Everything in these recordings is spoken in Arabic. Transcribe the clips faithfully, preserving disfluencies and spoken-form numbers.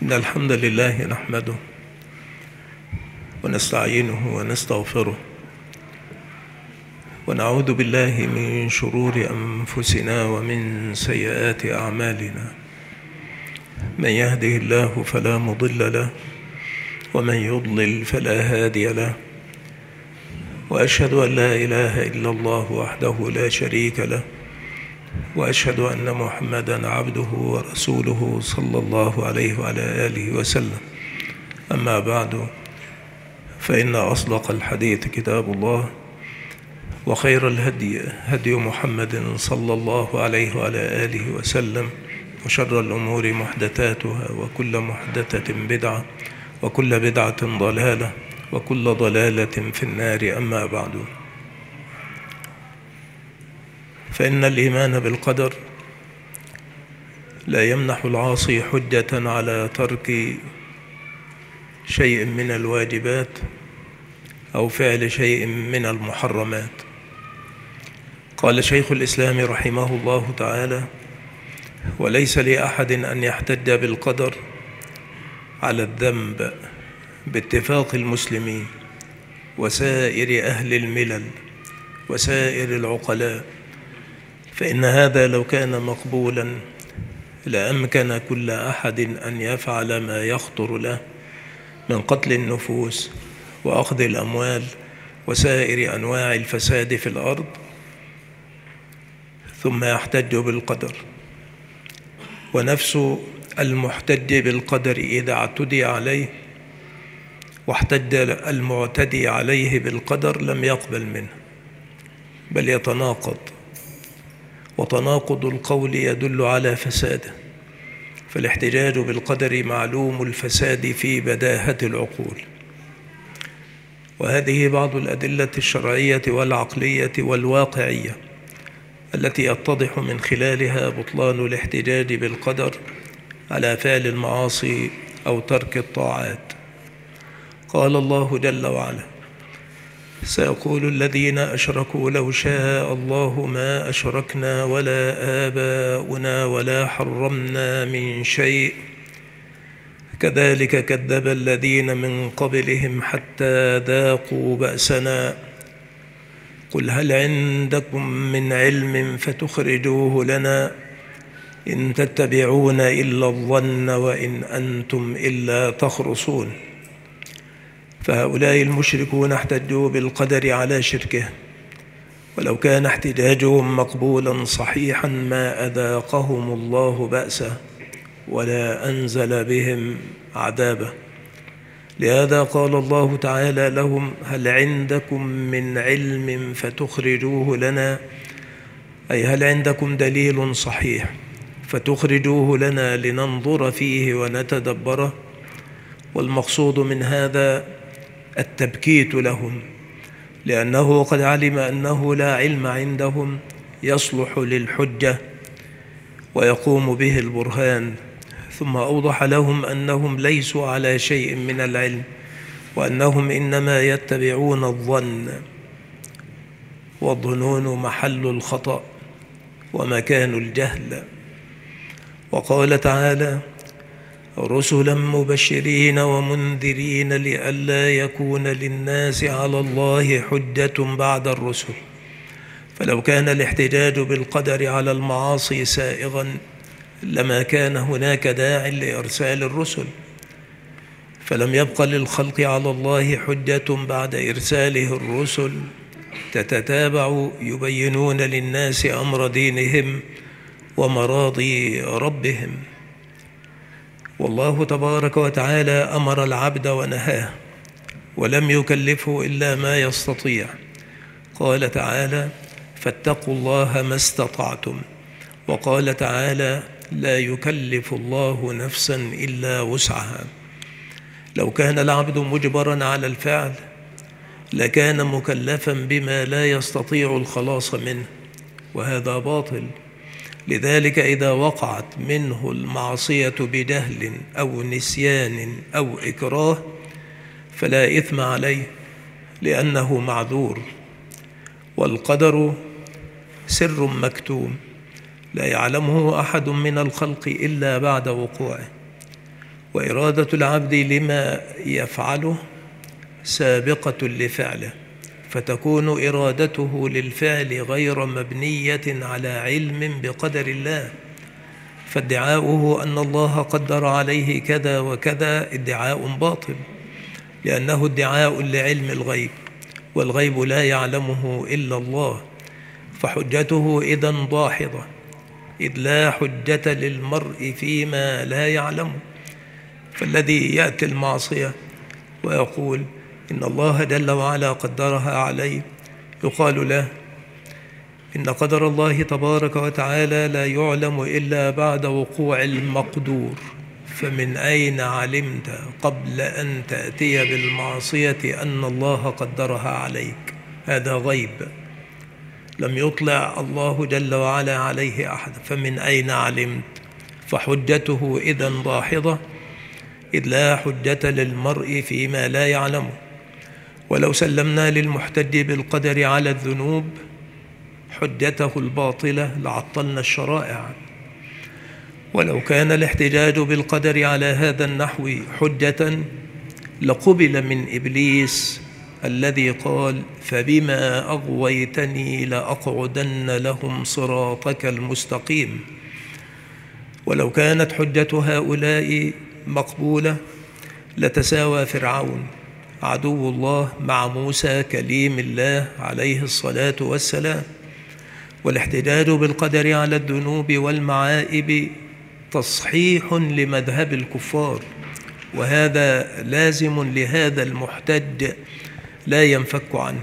إن الحمد لله نحمده ونستعينه ونستغفره ونعوذ بالله من شرور أنفسنا ومن سيئات أعمالنا. من يهده الله فلا مضل له ومن يضلل فلا هادي له، وأشهد أن لا إله إلا الله وحده لا شريك له، وأشهد أن محمدًا عبده ورسوله صلى الله عليه وعلى آله وسلم. أما بعد، فإن أصدق الحديث كتاب الله، وخير الهدي هدي محمد صلى الله عليه وعلى آله وسلم، وشر الأمور محدثاتها، وكل محدثة بدعة، وكل بدعة ضلالة، وكل ضلالة في النار. أما بعد، فإن الإيمان بالقدر لا يمنح العاصي حجة على ترك شيء من الواجبات أو فعل شيء من المحرمات. قال شيخ الإسلام رحمه الله تعالى: وليس لأحد أن يحتج بالقدر على الذنب باتفاق المسلمين وسائر أهل الملل وسائر العقلاء، فإن هذا لو كان مقبولا لأمكن كل أحد أن يفعل ما يخطر له من قتل النفوس وأخذ الأموال وسائر أنواع الفساد في الأرض، ثم يحتج بالقدر. ونفس المحتج بالقدر إذا اعتدي عليه واحتج المعتدي عليه بالقدر لم يقبل منه، بل يتناقض، وتناقض القول يدل على فساده، فالاحتجاج بالقدر معلوم الفساد في بداهة العقول. وهذه بعض الأدلة الشرعية والعقلية والواقعية التي يتضح من خلالها بطلان الاحتجاج بالقدر على فعل المعاصي أو ترك الطاعات. قال الله جل وعلا: سيقول الذين أشركوا لو شاء الله ما أشركنا ولا آباؤنا ولا حرمنا من شيء كذلك كذب الذين من قبلهم حتى ذاقوا بأسنا قل هل عندكم من علم فتخرجوه لنا إن تتبعون إلا الظن وإن أنتم إلا تخرصون. فهؤلاء المشركون احتجوا بالقدر على شركه، ولو كان احتجاجهم مقبولا صحيحا ما أذاقهم الله بأسه ولا أنزل بهم عذابه. لهذا قال الله تعالى لهم: هل عندكم من علم فتخرجوه لنا، أي هل عندكم دليل صحيح فتخرجوه لنا لننظر فيه ونتدبره. والمقصود من هذا التبكيت لهم، لأنه قد علم أنه لا علم عندهم يصلح للحجة ويقوم به البرهان، ثم أوضح لهم أنهم ليسوا على شيء من العلم، وأنهم إنما يتبعون الظن، والظنون محل الخطأ ومكان الجهل. وقال تعالى: رسلا مبشرين ومنذرين لئلا يكون للناس على الله حجة بعد الرسل. فلو كان الاحتجاج بالقدر على المعاصي سائغا لما كان هناك داع لإرسال الرسل، فلم يبق للخلق على الله حجة بعد إرساله الرسل تتتابع يبينون للناس أمر دينهم ومراضي ربهم. والله تبارك وتعالى أمر العبد ونهاه، ولم يكلفه إلا ما يستطيع. قال تعالى: فاتقوا الله ما استطعتم. وقال تعالى: لا يكلف الله نفسا إلا وسعها. لو كان العبد مجبرا على الفعل لكان مكلفا بما لا يستطيع الخلاص منه، وهذا باطل. لذلك إذا وقعت منه المعصية بجهل أو نسيان أو إكراه فلا إثم عليه، لأنه معذور. والقدر سر مكتوم لا يعلمه أحد من الخلق إلا بعد وقوعه، وإرادة العبد لما يفعله سابقة لفعله، فتكون إرادته للفعل غير مبنية على علم بقدر الله، فادعاؤه أن الله قدر عليه كذا وكذا ادعاء باطل، لأنه ادعاء لعلم الغيب، والغيب لا يعلمه إلا الله، فحجته إذن داحضة، إذ لا حجة للمرء فيما لا يعلمه. فالذي يأتي المعصية ويقول إن الله جل وعلا قدرها عليه، يقال له إن قدر الله تبارك وتعالى لا يعلم إلا بعد وقوع المقدور، فمن أين علمت قبل أن تأتي بالمعصية أن الله قدرها عليك؟ هذا غيب لم يطلع الله جل وعلا عليه أحد، فمن أين علمت؟ فحجته إذن داحضة، إذ لا حجة للمرء فيما لا يعلمه. ولو سلمنا للمحتج بالقدر على الذنوب حجته الباطلة لعطلنا الشرائع. ولو كان الاحتجاج بالقدر على هذا النحو حجة لقبل من إبليس الذي قال فبما أغويتني لأقعدن لهم صراطك المستقيم. ولو كانت حجة هؤلاء مقبولة لتساوى فرعون عدو الله مع موسى كليم الله عليه الصلاة والسلام. والاحتجاج بالقدر على الذنوب والمعائب تصحيح لمذهب الكفار، وهذا لازم لهذا المحتج لا ينفك عنه.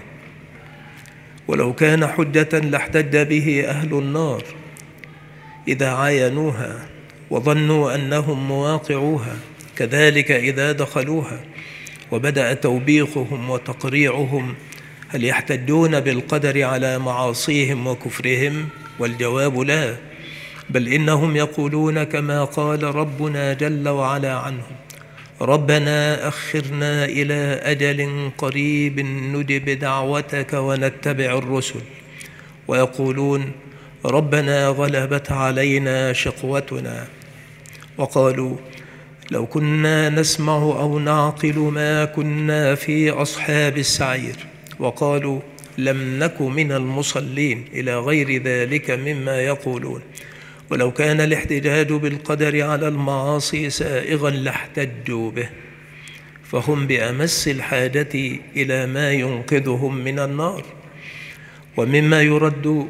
ولو كان حجة لاحتج به أهل النار إذا عاينوها وظنوا أنهم مواقعوها، كذلك إذا دخلوها وبدأ توبيخهم وتقريعهم هل يحتجون بالقدر على معاصيهم وكفرهم؟ والجواب لا، بل إنهم يقولون كما قال ربنا جل وعلا عنهم ربنا أخرنا إلى أجل قريب نجب دعوتك ونتبع الرسل، ويقولون ربنا غلبت علينا شقوتنا، وقالوا لو كنا نسمع أو نعقل ما كنا في أصحاب السعير، وقالوا لم نك من المصلين، إلى غير ذلك مما يقولون. ولو كان الاحتجاج بالقدر على المعاصي سائغا لاحتجوا به، فهم بأمس الحاجة إلى ما ينقذهم من النار. ومما يرد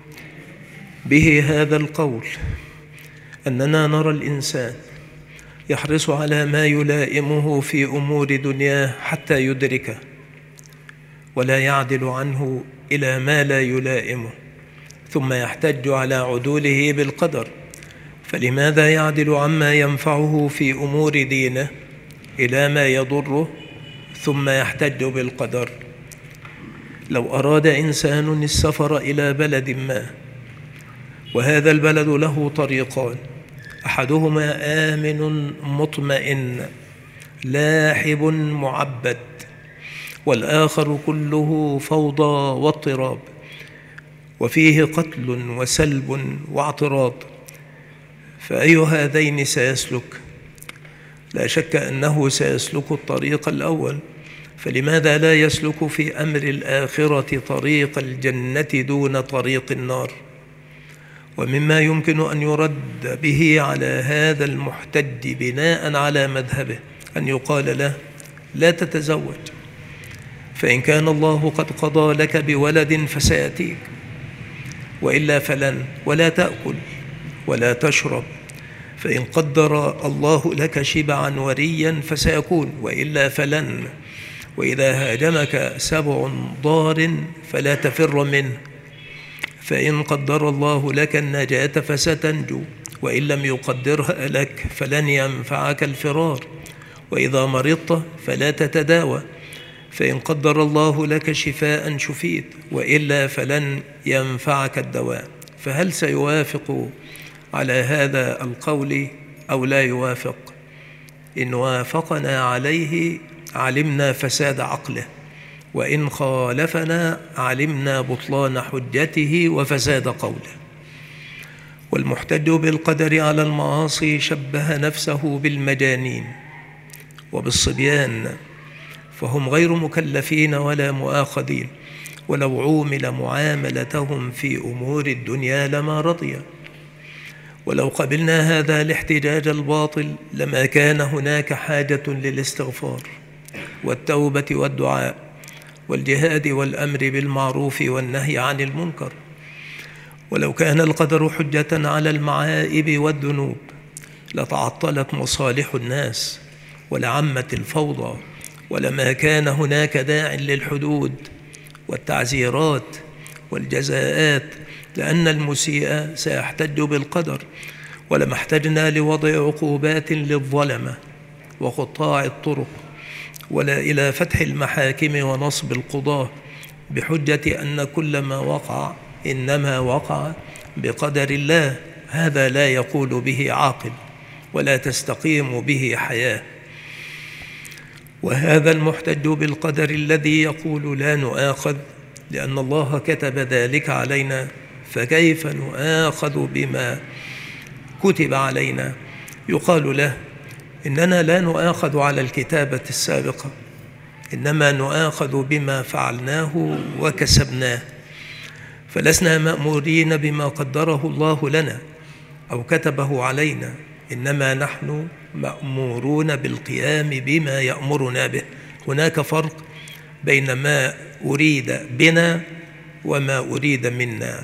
به هذا القول أننا نرى الإنسان يحرص على ما يلائمه في أمور دنياه حتى يدركه، ولا يعدل عنه إلى ما لا يلائمه، ثم يحتج على عدوله بالقدر. فلماذا يعدل عما ينفعه في أمور دينه إلى ما يضره ثم يحتج بالقدر؟ لو أراد إنسان السفر إلى بلد ما، وهذا البلد له طريقان، أحدهما آمن مطمئن لاحب معبد، والآخر كله فوضى واضطراب وفيه قتل وسلب واعتراض، فأي هذين سيسلك؟ لا شك أنه سيسلك الطريق الأول، فلماذا لا يسلك في أمر الآخرة طريق الجنة دون طريق النار؟ ومما يمكن أن يرد به على هذا المحتج بناء على مذهبه أن يقال له لا تتزوج، فإن كان الله قد قضى لك بولد فسيأتيك، وإلا فلن، ولا تأكل ولا تشرب، فإن قدر الله لك شبعا وريا فسيكون، وإلا فلن. وإذا هاجمك سبع ضار فلا تفر منه، فإن قدر الله لك النجاة فستنجو، وإن لم يقدرها لك فلن ينفعك الفرار، وإذا مرضت فلا تتداوى، فإن قدر الله لك شفاء شفيت، وإلا فلن ينفعك الدواء. فهل سيوافق على هذا القول أو لا يوافق؟ إن وافقنا عليه علمنا فساد عقله، وإن خالفنا علمنا بطلان حجته وفساد قوله. والمحتج بالقدر على المعاصي شبه نفسه بالمجانين، وبالصبيان، فهم غير مكلفين ولا مؤاخذين، ولو عومل معاملتهم في أمور الدنيا لما رضي. ولو قبلنا هذا الاحتجاج الباطل لما كان هناك حاجة للاستغفار والتوبة والدعاء والجهاد والأمر بالمعروف والنهي عن المنكر. ولو كان القدر حجة على المعائب والذنوب لتعطلت مصالح الناس ولعمت الفوضى، ولما كان هناك داع للحدود والتعزيرات والجزاءات، لأن المسيء سيحتج بالقدر، ولما احتجنا لوضع عقوبات للظلمة وقطاع الطرق، ولا إلى فتح المحاكم ونصب القضاة بحجة أن كل ما وقع إنما وقع بقدر الله. هذا لا يقول به عاقل ولا تستقيم به حياة. وهذا المحتج بالقدر الذي يقول لا نؤاخذ لأن الله كتب ذلك علينا، فكيف نؤاخذ بما كتب علينا؟ يقال له إننا لا نؤاخذ على الكتابة السابقة، إنما نؤاخذ بما فعلناه وكسبناه، فلسنا مأمورين بما قدره الله لنا أو كتبه علينا، إنما نحن مأمورون بالقيام بما يأمرنا به. هناك فرق بين ما أريد بنا وما أريد منا،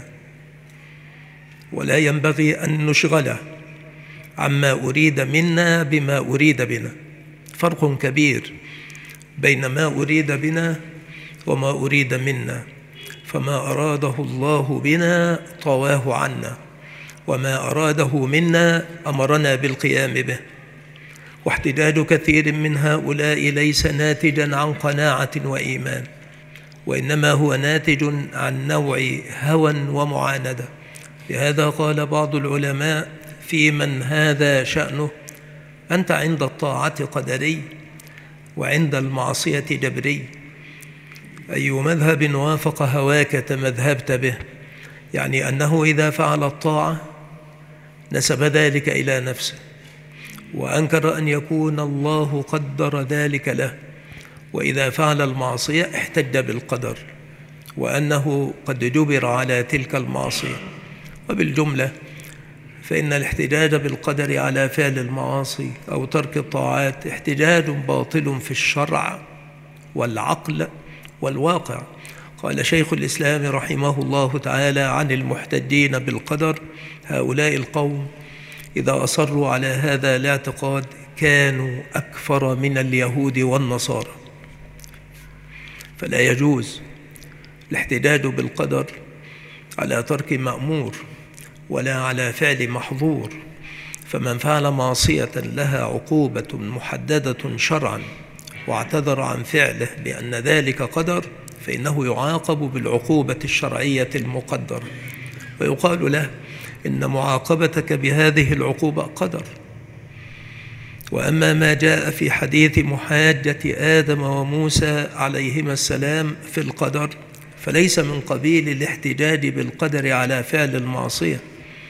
ولا ينبغي أن نشغل عما أريد منا بما أريد بنا. فرق كبير بين ما أريد بنا وما أريد منا، فما أراده الله بنا طواه عنا، وما أراده منا أمرنا بالقيام به. واحتجاج كثير من هؤلاء ليس ناتجا عن قناعة وإيمان، وإنما هو ناتج عن نوع هوى ومعاندة. لهذا قال بعض العلماء في من هذا شأنه: أنت عند الطاعة قدري وعند المعصية جبري، أي مذهب وافق هواك تمذهبت به. يعني أنه إذا فعل الطاعة نسب ذلك إلى نفسه، وأنكر أن يكون الله قدر ذلك له، وإذا فعل المعصية احتج بالقدر وأنه قد جبر على تلك المعصية. وبالجملة فإن الاحتجاج بالقدر على فعل المعاصي أو ترك الطاعات احتجاج باطل في الشرع والعقل والواقع. قال شيخ الإسلام رحمه الله تعالى عن المحتجين بالقدر: هؤلاء القوم إذا أصروا على هذا الاعتقاد كانوا أكفر من اليهود والنصارى. فلا يجوز الاحتجاج بالقدر على ترك مأمور ولا على فعل محظور، فمن فعل معصية لها عقوبة محددة شرعا واعتذر عن فعله بأن ذلك قدر، فإنه يعاقب بالعقوبة الشرعية المقدرة، ويقال له إن معاقبتك بهذه العقوبة قدر. وأما ما جاء في حديث محاجة آدم وموسى عليهما السلام في القدر فليس من قبيل الاحتجاج بالقدر على فعل المعصية،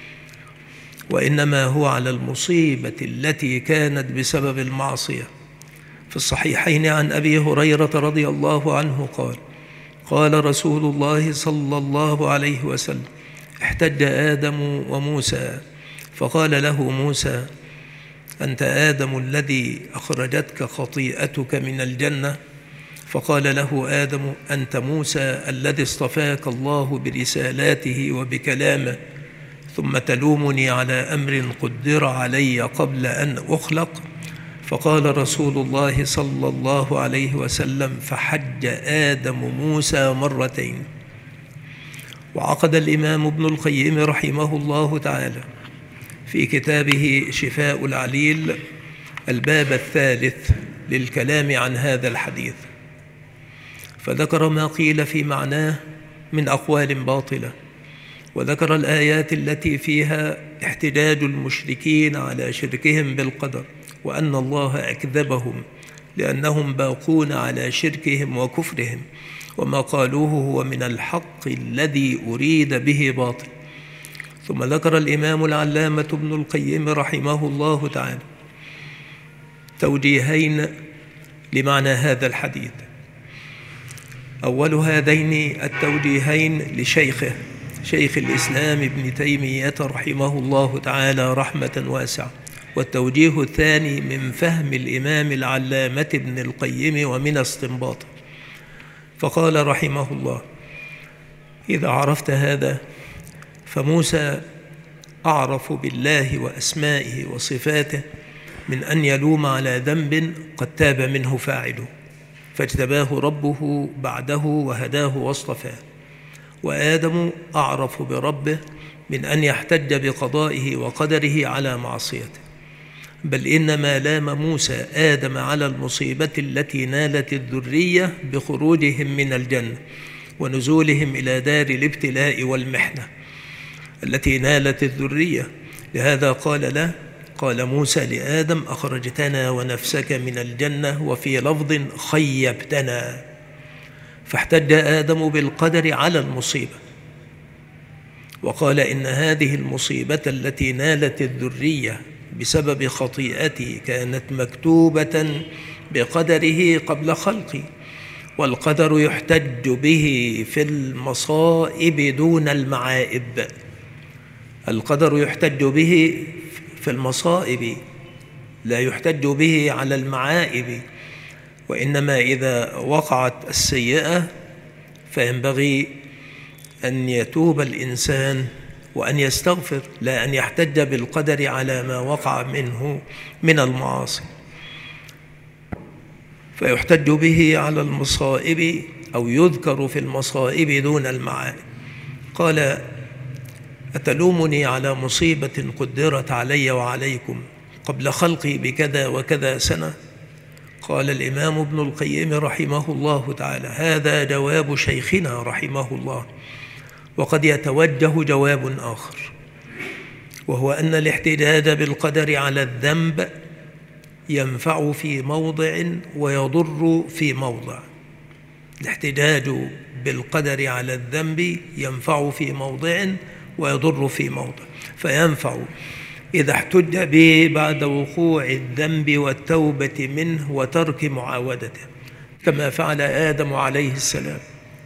وإنما هو على المصيبة التي كانت بسبب المعصية. في الصحيحين عن أبي هريرة رضي الله عنه قال: قال رسول الله صلى الله عليه وسلم: احتج آدم وموسى، فقال له موسى: أنت آدم الذي أخرجتك خطيئتك من الجنة؟ فقال له آدم: أنت موسى الذي اصطفاك الله برسالاته وبكلامه، ثم تلومني على أمر قدر علي قبل أن أخلق؟ فقال رسول الله صلى الله عليه وسلم: فحج آدم موسى مرتين. وعقد الإمام ابن القيم رحمه الله تعالى في كتابه شفاء العليل الباب الثالث للكلام عن هذا الحديث، فذكر ما قيل في معناه من أقوال باطلة، وذكر الآيات التي فيها احتجاج المشركين على شركهم بالقدر، وأن الله أكذبهم لأنهم باقون على شركهم وكفرهم، وما قالوه هو من الحق الذي أريد به باطل. ثم ذكر الإمام العلامة ابن القيم رحمه الله تعالى توجيهين لمعنى هذا الحديث. أول هذين التوجيهين لشيخه شيخ الإسلام ابن تيمية رحمه الله تعالى رحمة واسعة، والتوجيه الثاني من فهم الإمام العلامة ابن القيم ومن استنباطه. فقال رحمه الله: إذا عرفت هذا فموسى أعرف بالله وأسمائه وصفاته من أن يلوم على ذنب قد تاب منه فاعله، فاجتباه ربه بعده وهداه واصطفاه. وآدم أعرف بربه من أن يحتج بقضائه وقدره على معصيته، بل إنما لام موسى آدم على المصيبة التي نالت الذرية بخروجهم من الجنة ونزولهم إلى دار الابتلاء والمحنة التي نالت الذرية. لهذا قال له قال موسى لآدم: أخرجتنا ونفسك من الجنة، وفي لفظ خيبتنا. فاحتج آدم بالقدر على المصيبة، وقال إن هذه المصيبة التي نالت الذرية بسبب خطيئتي كانت مكتوبة بقدره قبل خلقي، والقدر يحتج به في المصائب دون المعائب. القدر يحتج به في المصائب، لا يحتج به على المعائب. وإنما إذا وقعت السيئة فينبغي أن يتوب الإنسان وأن يستغفر، لا أن يحتج بالقدر على ما وقع منه من المعاصي. فيحتج به على المصائب أو يذكر في المصائب دون المعائب. قال: أتلومني على مصيبة قدرت علي وعليكم قبل خلقي بكذا وكذا سنة؟ قال الإمام ابن القيم رحمه الله تعالى: هذا جواب شيخنا رحمه الله. وقد يتوجه جواب آخر، وهو أن الاحتجاج بالقدر على الذنب ينفع في موضع ويضر في موضع. الاحتجاج بالقدر على الذنب ينفع في موضع ويضر في موضع. فينفع إذا احتج به بعد وقوع الذنب والتوبة منه وترك معاودته، كما فعل آدم عليه السلام،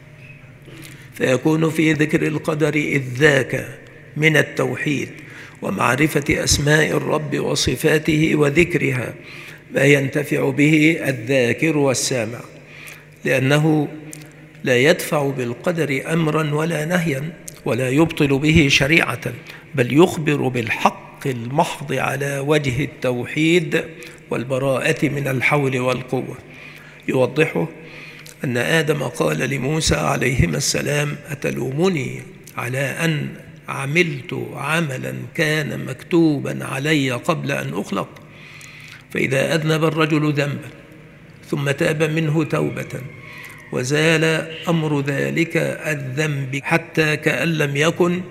فيكون في ذكر القدر إذ ذاك من التوحيد ومعرفة أسماء الرب وصفاته وذكرها ما ينتفع به الذاكر والسامع، لأنه لا يدفع بالقدر أمرا ولا نهيا ولا يبطل به شريعة، بل يخبر بالحق المحض على وجه التوحيد والبراءة من الحول والقوة. يوضحه أن آدم قال لموسى عليهما السلام: أتلومني على أن عملت عملا كان مكتوبا علي قبل أن أخلق؟ فإذا أذنب الرجل ذنبا ثم تاب منه توبة وزال أمر ذلك الذنب حتى كأن لم يكن،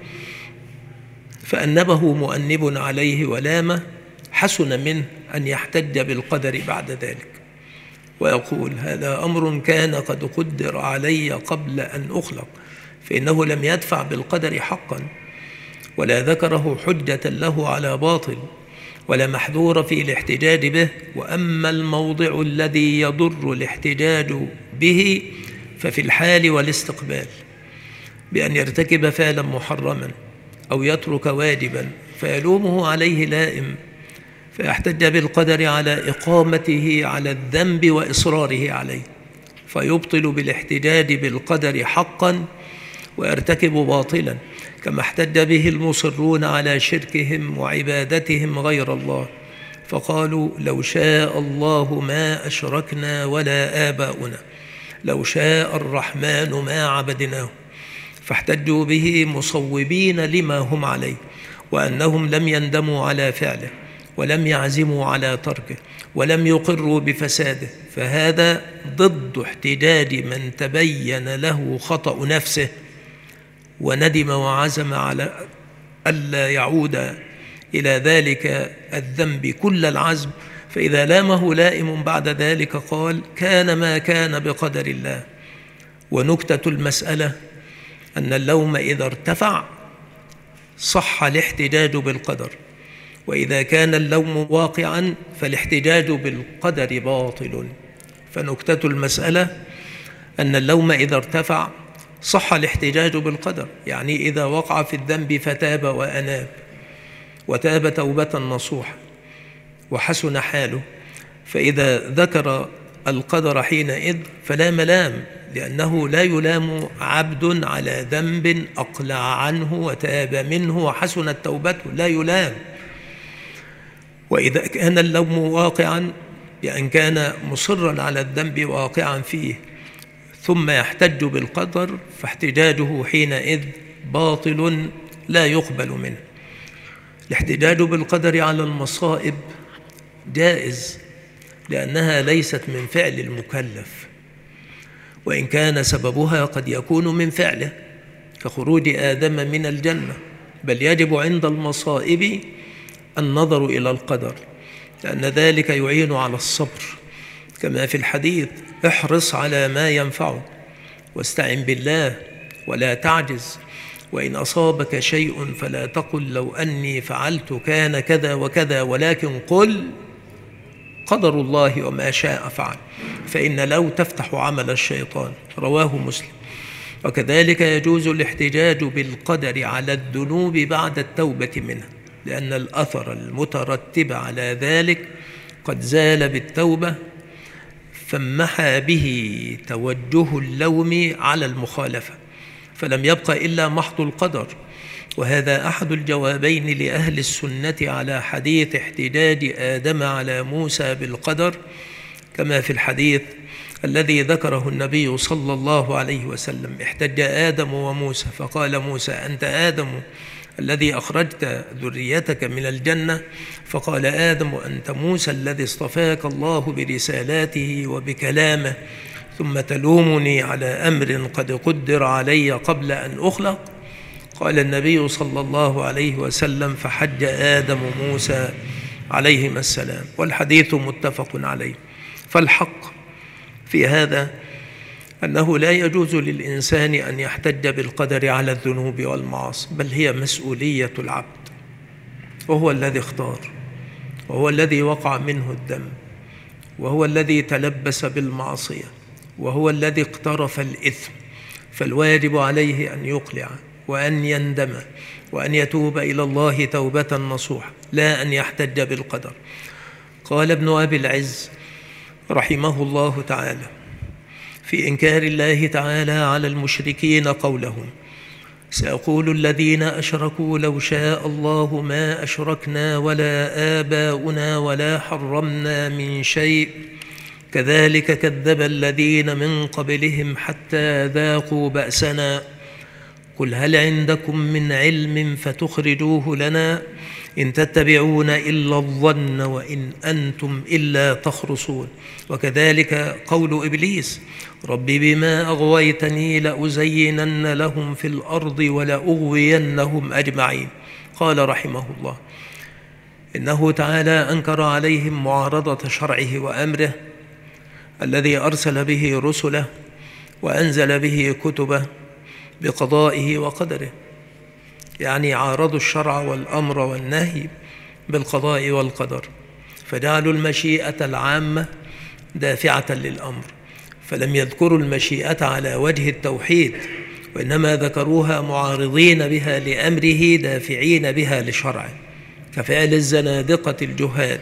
فأنبه مؤنب عليه ولامه، حسن منه أن يحتج بالقدر بعد ذلك ويقول: هذا أمر كان قد قدر علي قبل أن أخلق، فإنه لم يدفع بالقدر حقا ولا ذكره حجة له على باطل ولا محذور في الاحتجاج به. وأما الموضع الذي يضر الاحتجاج به ففي الحال والاستقبال، بأن يرتكب فعلا محرما أو يترك واجبا فيلومه عليه لائم، فيحتج بالقدر على إقامته على الذنب وإصراره عليه، فيبطل بالاحتجاج بالقدر حقا ويرتكب باطلا، كما احتج به المصرون على شركهم وعبادتهم غير الله، فقالوا: لو شاء الله ما أشركنا ولا آباؤنا، لو شاء الرحمن ما عبدناه. فاحتجوا به مصوبين لما هم عليه، وأنهم لم يندموا على فعله ولم يعزموا على تركه ولم يقروا بفساده، فهذا ضد احتجاج من تبين له خطأ نفسه وندم وعزم على ألا يعود إلى ذلك الذنب كل العزم، فإذا لامه لائم بعد ذلك قال: كان ما كان بقدر الله. ونكتة المسألة أن اللوم إذا ارتفع صح الاحتجاج بالقدر، وإذا كان اللوم واقعا فالاحتجاج بالقدر باطل. فنكتة المسألة أن اللوم إذا ارتفع صح الاحتجاج بالقدر، يعني إذا وقع في الذنب فتاب وأناب وتاب توبة نصوحة وحسن حاله، فإذا ذكر القدر حينئذ فلا ملام، لأنه لا يلام عبد على ذنب أقلع عنه وتاب منه وحسنت توبته، لا يلام. وإذا كان اللوم واقعا بأن كان مصرا على الذنب واقعا فيه ثم يحتج بالقدر فاحتجاجه حينئذ باطل لا يقبل منه. الاحتجاج بالقدر على المصائب جائز لأنها ليست من فعل المكلف، وإن كان سببها قد يكون من فعله كخروج آدم من الجنة، بل يجب عند المصائب النظر إلى القدر، لأن ذلك يعين على الصبر، كما في الحديث: احرص على ما ينفعك واستعن بالله ولا تعجز، وإن أصابك شيء فلا تقل لو أني فعلت كان كذا وكذا، ولكن قل قدر الله وما شاء فعل، فإن لو تفتح عمل الشيطان. رواه مسلم. وكذلك يجوز الاحتجاج بالقدر على الذنوب بعد التوبة منها، لأن الأثر المترتب على ذلك قد زال بالتوبة، فمحى به توجه اللوم على المخالفة، فلم يبق إلا محض القدر. وهذا أحد الجوابين لأهل السنة على حديث احتجاج آدم على موسى بالقدر، كما في الحديث الذي ذكره النبي صلى الله عليه وسلم: احتج آدم وموسى فقال موسى: أنت آدم الذي أخرجت ذريتك من الجنة؟ فقال آدم: أنت موسى الذي اصطفاك الله برسالاته وبكلامه، ثم تلومني على أمر قد قدر علي قبل أن أخلق؟ قال النبي صلى الله عليه وسلم: فحج آدم موسى عليهما السلام. والحديث متفق عليه. فالحق في هذا أنه لا يجوز للإنسان أن يحتج بالقدر على الذنوب والمعاصي، بل هي مسؤولية العبد، وهو الذي اختار، وهو الذي وقع منه الدم، وهو الذي تلبس بالمعصية، وهو الذي اقترف الإثم، فالواجب عليه أن يقلع وأن يندم وأن يتوب إلى الله توبة نصوحة، لا أن يحتج بالقدر. قال ابن أبي العز رحمه الله تعالى في إنكار الله تعالى على المشركين قولهم: سيقول الذين أشركوا لو شاء الله ما أشركنا ولا آباؤنا ولا حرمنا من شيء، كذلك كذب الذين من قبلهم حتى ذاقوا بأسنا، قل هل عندكم من علم فتخرجوه لنا، إن تتبعون إلا الظن وإن أنتم إلا تخرصون. وكذلك قول إبليس: رب بما أغويتني لأزينن لهم في الأرض ولأغوينهم أجمعين. قال رحمه الله: إنه تعالى أنكر عليهم معارضة شرعه وأمره الذي أرسل به رسله وأنزل به كتبه بقضائه وقدره، يعني عارضوا الشرع والأمر والنهي بالقضاء والقدر، فجعلوا المشيئة العامة دافعة للأمر، فلم يذكروا المشيئة على وجه التوحيد، وإنما ذكروها معارضين بها لأمره دافعين بها لشرعه، كفعل الزنادقة الجهال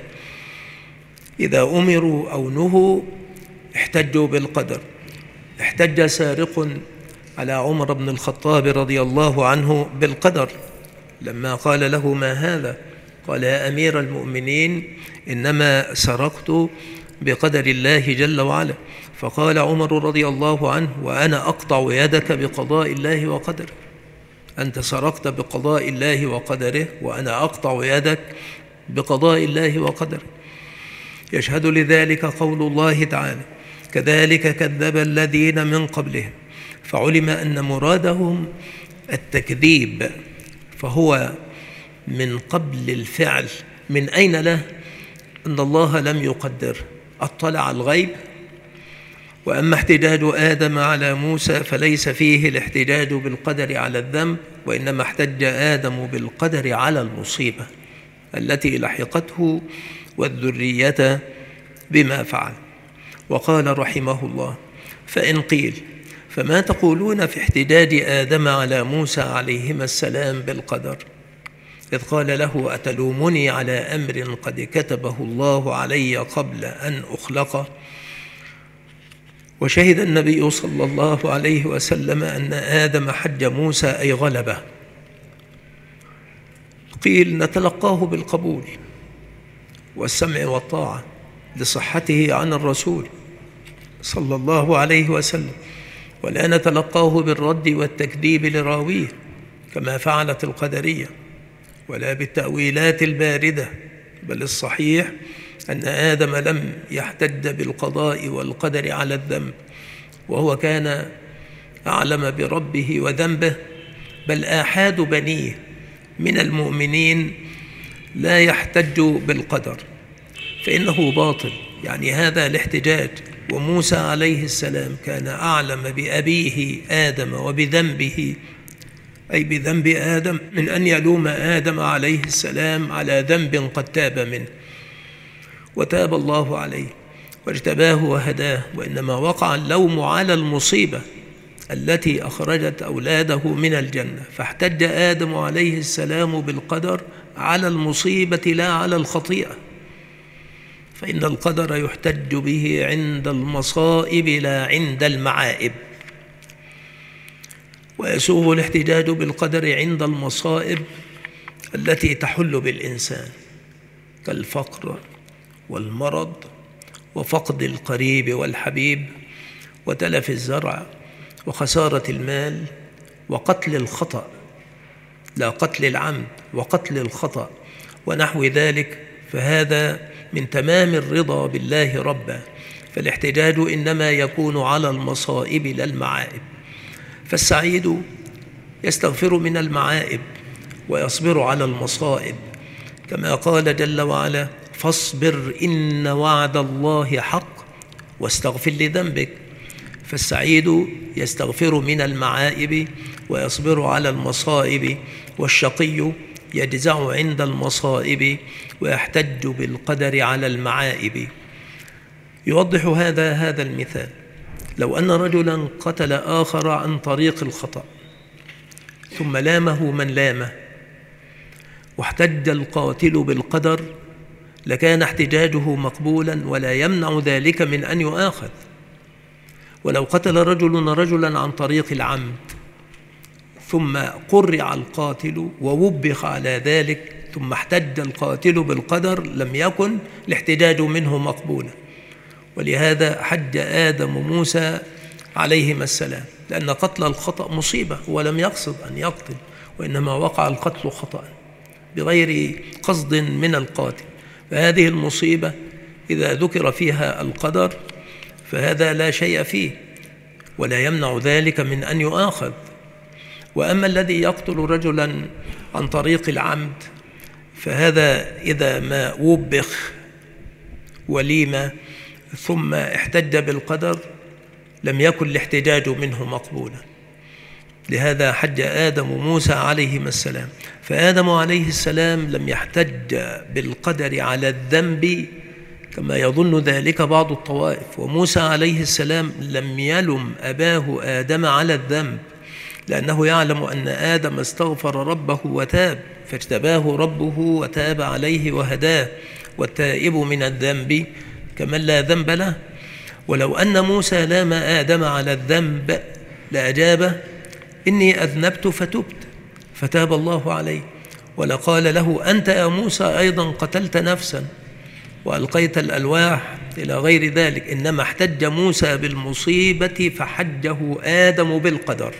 إذا أمروا أو نهوا احتجوا بالقدر. احتج سارق على عمر بن الخطاب رضي الله عنه بالقدر لما قال له: ما هذا؟ قال: يا أمير المؤمنين، إنما سرقت بقدر الله جل وعلا. فقال عمر رضي الله عنه: وأنا أقطع يدك بقضاء الله وقدره. أنت سرقت بقضاء الله وقدره، وأنا أقطع يدك بقضاء الله وقدره. يشهد لذلك قول الله تعالى: كذلك كذب الذين من قبلهم، فعلم أن مرادهم التكذيب، فهو من قبل الفعل. من أين له؟ أن الله لم يقدر، اطلع الغيب. وأما احتجاج آدم على موسى فليس فيه الاحتجاج بالقدر على الذنب، وإنما احتج آدم بالقدر على المصيبة التي لحقته والذرية بما فعل. وقال رحمه الله: فإن قيل فما تقولون في احتجاج آدم على موسى عليهما السلام بالقدر، إذ قال له: أتلومني على أمر قد كتبه الله علي قبل أن أخلق؟ وشهد النبي صلى الله عليه وسلم أن آدم حج موسى أي غلبه. قيل: نتلقاه بالقبول والسمع والطاعة لصحته عن الرسول صلى الله عليه وسلم، ولا نتلقاه بالرد والتكذيب لراويه كما فعلت القدرية، ولا بالتأويلات الباردة، بل الصحيح أن آدم لم يحتج بالقضاء والقدر على الذنب، وهو كان أعلم بربه وذنبه، بل آحاد بنيه من المؤمنين لا يحتج بالقدر فإنه باطل، يعني هذا الاحتجاج. وموسى عليه السلام كان أعلم بأبيه آدم وبذنبه، أي بذنب آدم، من أن يلوم آدم عليه السلام على ذنب قد تاب منه، وتاب الله عليه واجتباه وهداه، وإنما وقع اللوم على المصيبة التي أخرجت أولاده من الجنة، فاحتج آدم عليه السلام بالقدر على المصيبة لا على الخطيئة، فإن القدر يحتج به عند المصائب لا عند المعائب، ويسوغ الاحتجاج بالقدر عند المصائب التي تحل بالإنسان كالفقر والمرض وفقد القريب والحبيب وتلف الزرع وخسارة المال وقتل الخطأ، لا قتل العمد، وقتل الخطأ ونحو ذلك، فهذا من تمام الرضا بالله ربا. فالاحتجاج إنما يكون على المصائب لا المعائب، فالسعيد يستغفر من المعائب ويصبر على المصائب، كما قال جل وعلا: فاصبر إن وعد الله حق واستغفر لذنبك. فالسعيد يستغفر من المعائب ويصبر على المصائب، والشقي يجزع عند المصائب ويحتج بالقدر على المعائب. يوضح هذا هذا المثال: لو أن رجلا قتل آخر عن طريق الخطأ ثم لامه من لامه واحتج القاتل بالقدر، لكان احتجاجه مقبولا ولا يمنع ذلك من أن يؤاخذ. ولو قتل رجل رجلا عن طريق العمد ثم قرع القاتل ووبخ على ذلك ثم احتج القاتل بالقدر، لم يكن الاحتجاج منه مقبولا. ولهذا حج آدم وموسى عليهما السلام، لأن قتل الخطأ مصيبة، ولم يقصد أن يقتل، وإنما وقع القتل خطأ بغير قصد من القاتل. فهذه المصيبة إذا ذكر فيها القدر فهذا لا شيء فيه ولا يمنع ذلك من أن يؤاخذ. وأما الذي يقتل رجلا عن طريق العمد فهذا إذا ما وبخ وليم ثم احتج بالقدر لم يكن الاحتجاج منه مقبولا. لهذا حج آدم وموسى عليهما السلام، فآدم عليه السلام لم يحتج بالقدر على الذنب كما يظن ذلك بعض الطوائف، وموسى عليه السلام لم يلم أباه آدم على الذنب، لأنه يعلم أن آدم استغفر ربه وتاب، فاجتباه ربه وتاب عليه وهداه، والتائب من الذنب كمن لا ذنب له. ولو أن موسى لام آدم على الذنب لأجابه: إني أذنبت فتبت، فتاب الله عليه، ولقال له: أنت يا موسى أيضا قتلت نفسا وألقيت الألواح إلى غير ذلك. إنما احتج موسى بالمصيبة فحجه آدم بالقدر.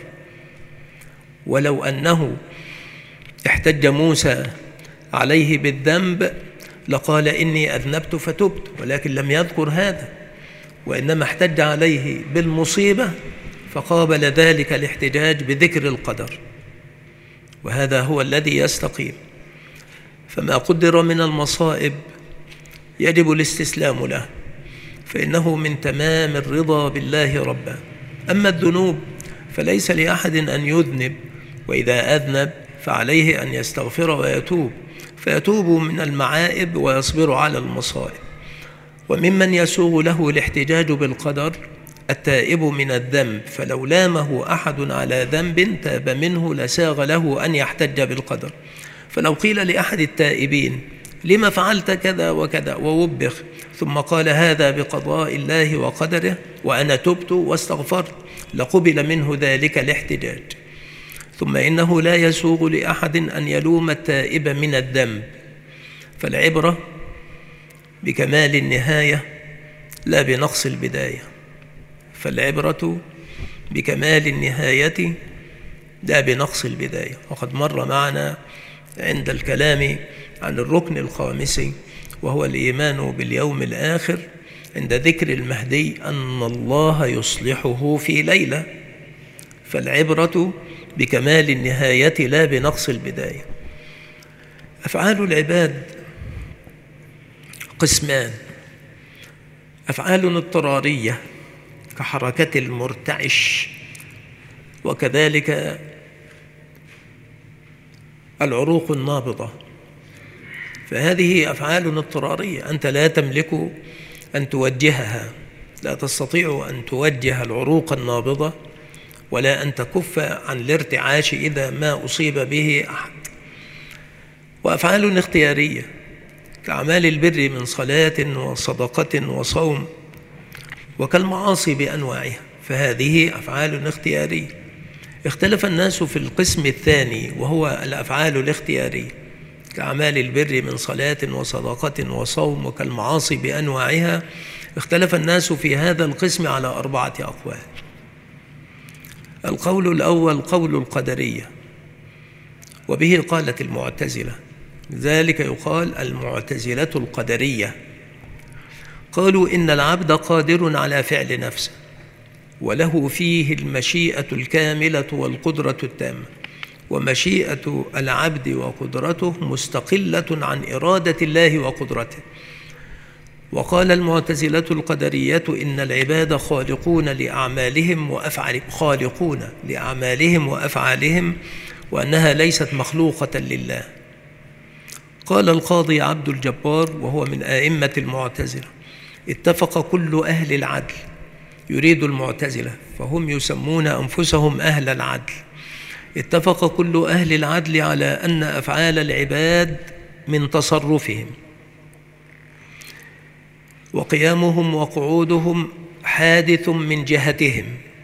ولو أنه احتج موسى عليه بالذنب لقال: إني أذنبت فتبت، ولكن لم يذكر هذا، وإنما احتج عليه بالمصيبة فقابل ذلك الاحتجاج بذكر القدر، وهذا هو الذي يستقيم. فما قدر من المصائب يجب الاستسلام له، فإنه من تمام الرضا بالله ربا. أما الذنوب فليس لأحد أن يذنب، وإذا أذنب فعليه أن يستغفر ويتوب، فيتوب من المعائب ويصبر على المصائب. وممن يسوغ له الاحتجاج بالقدر التائب من الذنب، فلو لامه أحد على ذنب تاب منه لساغ له أن يحتج بالقدر. فلو قيل لأحد التائبين لما فعلت كذا وكذا ووبخ، ثم قال هذا بقضاء الله وقدره وأنا تبت واستغفرت، لقبل منه ذلك الاحتجاج. ثم إنه لا يسوغ لأحد أن يلوم التائب من الذنب، فالعبرة بكمال النهاية لا بنقص البداية. فالعبرة بكمال النهاية لا بنقص البداية. وقد مر معنا عند الكلام عن الركن الخامس وهو الإيمان باليوم الآخر عند ذكر المهدي أن الله يصلحه في ليلة. فالعبرة بكمال النهاية لا بنقص البداية. أفعال العباد قسمان: أفعال اضطرارية كحركة المرتعش، وكذلك العروق النابضة، فهذه أفعال اضطرارية أنت لا تملك أن توجهها، لا تستطيع أن توجه العروق النابضة ولا أن تكف عن الارتعاش إذا ما أصيب به أحد. وأفعال اختيارية كأعمال البر من صلاة وصدقة وصوم، وكالمعاصي بأنواعها، فهذه أفعال اختيارية. اختلف الناس في القسم الثاني وهو الأفعال الاختيارية كأعمال البر من صلاة وصدقة وصوم وكالمعاصي بأنواعها. اختلف الناس في هذا القسم على أربعة أقوال. القول الأول قول القدرية، وبه قالت المعتزلة، لذلك يقال المعتزلة القدرية. قالوا إن العبد قادر على فعل نفسه وله فيه المشيئة الكاملة والقدرة التامة، ومشيئة العبد وقدرته مستقلة عن إرادة الله وقدرته. وقال المعتزلة القدرية إن العباد خالقون لأعمالهم وأفعالهم خالقون لأعمالهم وأفعالهم وأنها ليست مخلوقة لله. قال القاضي عبد الجبار وهو من أئمة المعتزلة: اتفق كل أهل العدل، يريد المعتزلة فهم يسمون أنفسهم أهل العدل، اتفق كل أهل العدل على أن أفعال العباد من تصرفهم، وقيامهم وقعودهم حادث من جهتهم،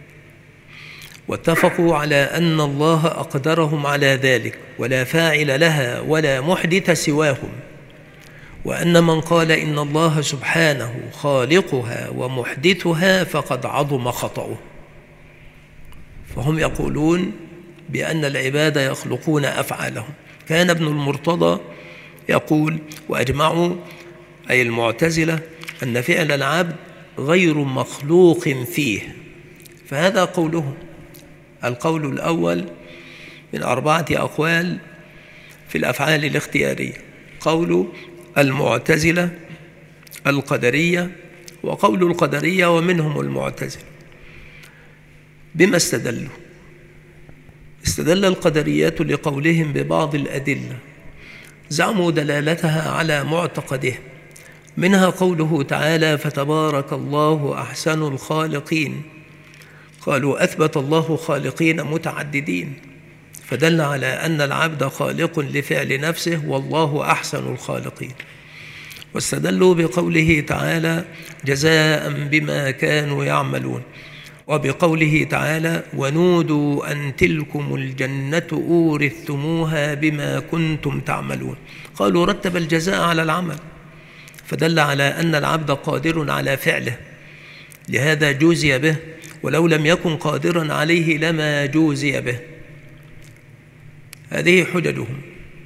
واتفقوا على أن الله أقدرهم على ذلك ولا فاعل لها ولا محدث سواهم، وأن من قال إن الله سبحانه خالقها ومحدثها فقد عظم خطأه. فهم يقولون بأن العباد يخلقون أفعالهم. كان ابن المرتضى يقول: وأجمعوا أي المعتزلة أن فعل العبد غير مخلوق فيه. فهذا قولهم. القول الأول من أربعة أقوال في الأفعال الاختيارية: قول المعتزلة القدرية، وقول القدرية ومنهم المعتزلة. بما استدلوا؟ استدل القدرية لقولهم ببعض الأدلة زعموا دلالتها على معتقدهم، منها قوله تعالى: فتبارك الله أحسن الخالقين. قالوا أثبت الله خالقين متعددين، فدل على أن العبد خالق لفعل نفسه والله أحسن الخالقين. واستدلوا بقوله تعالى: جزاء بما كانوا يعملون، وبقوله تعالى: ونودوا أن تلكم الجنة أورثتموها بما كنتم تعملون. قالوا رتب الجزاء على العمل، فدل على أن العبد قادر على فعله، لهذا جوزي به، ولو لم يكن قادرا عليه لما جوزي به. هذه حججهم.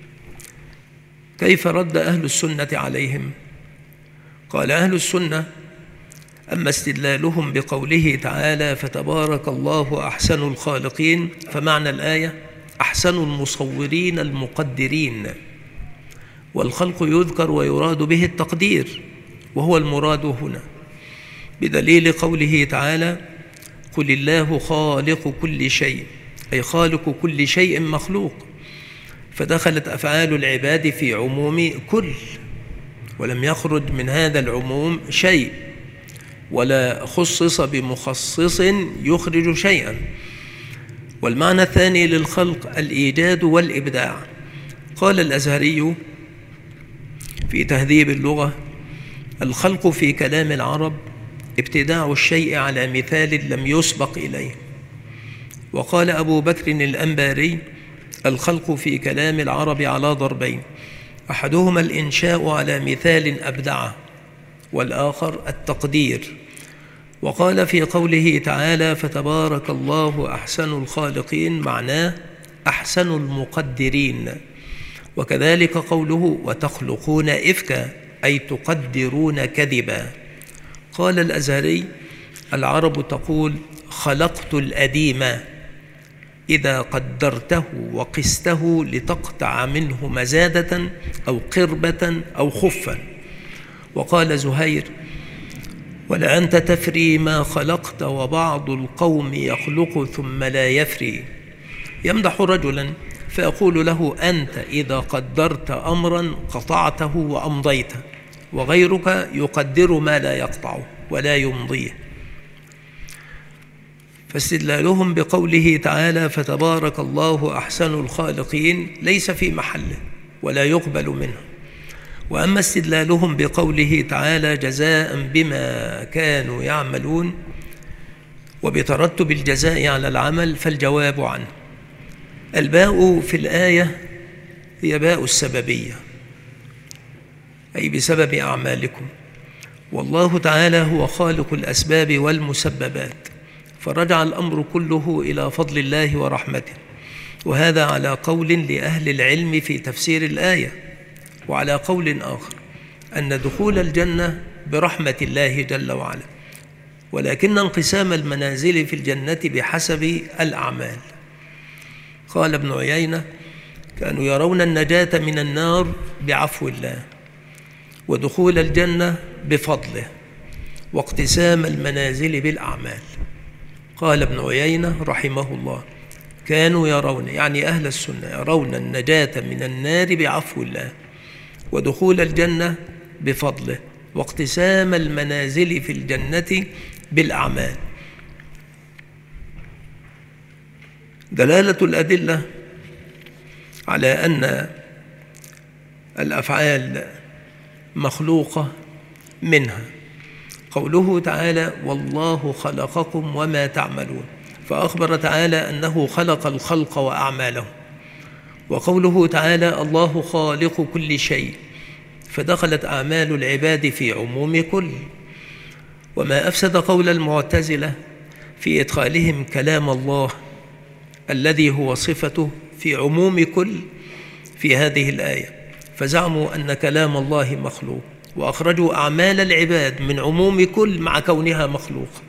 كيف رد أهل السنة عليهم؟ قال أهل السنة: أما استدلالهم بقوله تعالى: فتبارك الله أحسن الخالقين، فمعنى الآية أحسن المصورين المقدرين، والخلق يذكر ويراد به التقدير، وهو المراد هنا، بدليل قوله تعالى: قل الله خالق كل شيء، أي خالق كل شيء مخلوق، فدخلت أفعال العباد في عموم كل، ولم يخرج من هذا العموم شيء، ولا خصص بمخصص يخرج شيئا. والمعنى الثاني للخلق الإيجاد والإبداع. قال الأزهري في تهذيب اللغة: الخلق في كلام العرب ابتداع الشيء على مثال لم يسبق إليه. وقال أبو بكر الأنباري: الخلق في كلام العرب على ضربين، أحدهما الإنشاء على مثال أبدعه، والآخر التقدير. وقال في قوله تعالى: فتبارك الله أحسن الخالقين، معناه أحسن المقدرين. وكذلك قوله: وتخلقون إفكا، أي تقدرون كذبا. قال الأزهري: العرب تقول: خلقت الأديم إذا قدرته وقسته لتقطع منه مزادة أو قربة أو خفا. وقال زهير: ولأنت تفري ما خلقت وبعض القوم يخلق ثم لا يفري. يمدح رجلا فيقول له: أنت إذا قدرت أمرا قطعته وأمضيته، وغيرك يقدر ما لا يقطعه ولا يمضيه. فاستدلالهم بقوله تعالى: فتبارك الله أحسن الخالقين ليس في محله ولا يقبل منه. وأما استدلالهم بقوله تعالى: جزاء بما كانوا يعملون، وبترتب الجزاء على العمل، فالجواب عنه: الباء في الآية هي باء السببية، أي بسبب أعمالكم. والله تعالى هو خالق الأسباب والمسببات، فرجع الأمر كله إلى فضل الله ورحمته. وهذا على قول لأهل العلم في تفسير الآية. وعلى قول آخر أن دخول الجنة برحمة الله جل وعلا، ولكن انقسام المنازل في الجنة بحسب الأعمال. قال ابن عيينة: كانوا يرون النجاة من النار بعفو الله، ودخول الجنة بفضله، واقتسام المنازل بالأعمال. قال ابن عيينة رحمه الله: كانوا يرون، يعني أهل السنة، يرون النجاة من النار بعفو الله، ودخول الجنة بفضله، واقتسام المنازل في الجنة بالأعمال. دلالة الأدلة على أن الأفعال مخلوقة منها قوله تعالى: والله خلقكم وما تعملون، فأخبر تعالى أنه خلق الخلق وأعمالهم. وقوله تعالى: الله خالق كل شيء، فدخلت أعمال العباد في عموم كل. وما أفسد قول المعتزلة في إدخالهم كلام الله الذي هو صفته في عموم كل في هذه الآية، فزعموا أن كلام الله مخلوق، وأخرجوا أعمال العباد من عموم كل مع كونها مخلوقة.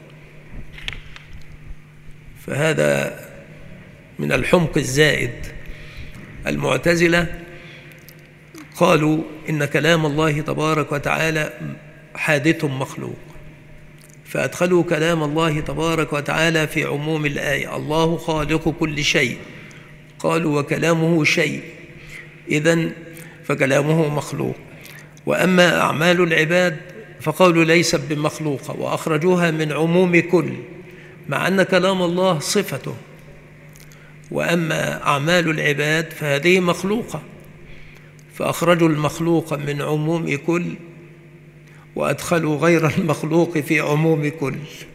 فهذا من الحمق الزائد. المعتزلة قالوا إن كلام الله تبارك وتعالى حادث مخلوق، فأدخلوا كلام الله تبارك وتعالى في عموم الآية: الله خالق كل شيء. قالوا: وكلامه شيء، إذن فكلامه مخلوق. وأما أعمال العباد فقالوا ليست بمخلوقة، وأخرجوها من عموم كل، مع أن كلام الله صفته. وأما أعمال العباد فهذه مخلوقة، فأخرجوا المخلوق من عموم كل، وأدخلوا غير المخلوق في عموم كل.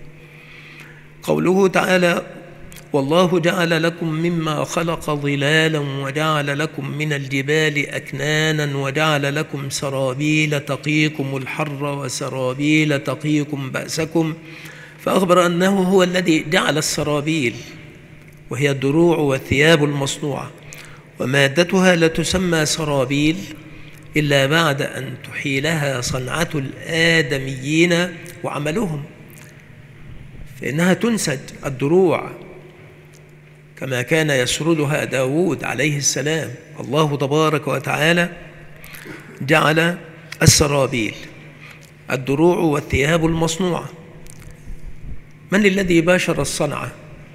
قوله تعالى: والله جعل لكم مما خلق ظلالا وجعل لكم من الجبال أكنانا وجعل لكم سرابيل تقيكم الحر وسرابيل تقيكم بأسكم، فأخبر أنه هو الذي جعل السرابيل، وهي الدروع والثياب المصنوعة، ومادتها لا تسمى سرابيل إلا بعد أن تحيلها صنعة الآدميين وعملهم، فإنها تنسج الدروع كما كان يسردها داود عليه السلام. الله تبارك وتعالى جعل السرابيل الدروع والثياب المصنوعة. من الذي باشر الصنعة؟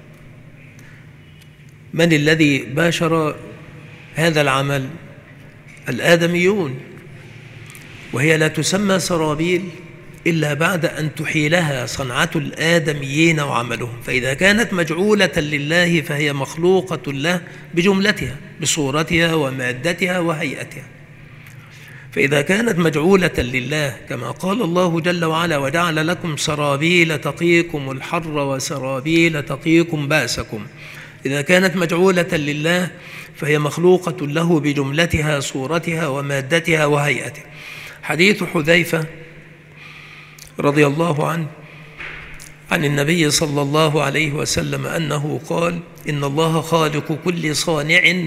من الذي باشر هذا العمل؟ الآدميون. وهي لا تسمى سرابيل إلا بعد أن تحيلها صنعة الآدميين وعملهم. فإذا كانت مجعولة لله فهي مخلوقة له بجملتها، بصورتها ومادتها وهيئتها. فإذا كانت مجعولة لله كما قال الله جل وعلا: وجعل لكم سرابيل تقيكم الحر وسرابيل تقيكم بأسكم، إذا كانت مجعولة لله فهي مخلوقة له بجملتها، صورتها ومادتها وهيئتها. حديث حذيفة رضي الله عنه عن النبي صلى الله عليه وسلم أنه قال: إن الله خالق كل صانع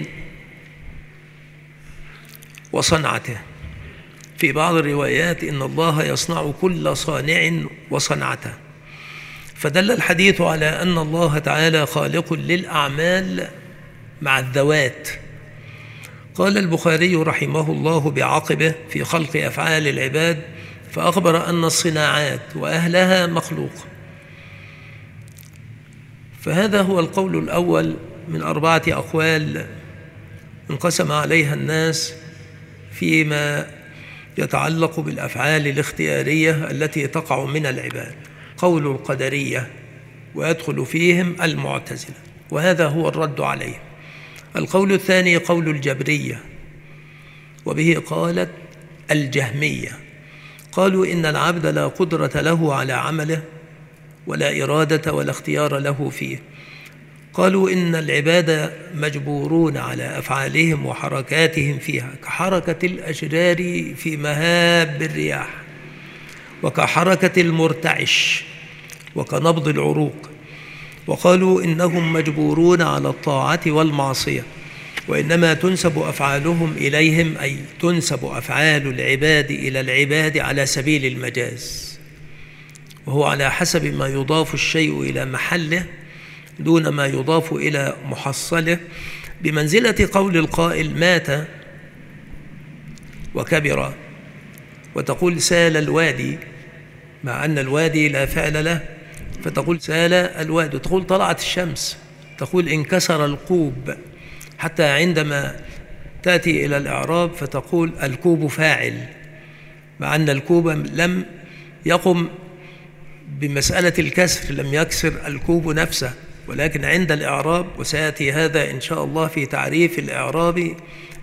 وصنعته. في بعض الروايات: إن الله يصنع كل صانع وصنعته. فدل الحديث على أن الله تعالى خالق للأعمال مع الذوات. قال البخاري رحمه الله بعقبه في خلق أفعال العباد، فأخبر أن الصناعات وأهلها مخلوق. فهذا هو القول الأول من أربعة أقوال انقسم عليها الناس فيما يتعلق بالأفعال الاختيارية التي تقع من العباد. قول القدرية، ويدخل فيهم المعتزلة، وهذا هو الرد عليه. القول الثاني قول الجبرية، وبه قالت الجهمية. قالوا إن العبد لا قدرة له على عمله ولا إرادة ولا اختيار له فيه. قالوا إن العباد مجبورون على أفعالهم وحركاتهم فيها، كحركة الأشجار في مهاب الرياح، وكحركة المرتعش، وكنبض العروق. وقالوا إنهم مجبورون على الطاعة والمعصية، وإنما تنسب أفعالهم إليهم، أي تنسب أفعال العباد إلى العباد على سبيل المجاز، وهو على حسب ما يضاف الشيء إلى محله دون ما يضاف إلى محصله، بمنزلة قول القائل: مات وكبر، وتقول سال الوادي، مع أن الوادي لا فعل له، فتقول سال الوادي. تقول طلعت الشمس، تقول انكسر الكوب، حتى عندما تأتي إلى الإعراب فتقول الكوب فاعل، مع أن الكوب لم يقم بمسألة الكسر، لم يكسر الكوب نفسه، ولكن عند الإعراب، وسيأتي هذا إن شاء الله في تعريف الإعراب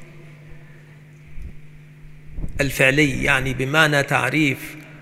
الفعلي، يعني بمعنى تعريف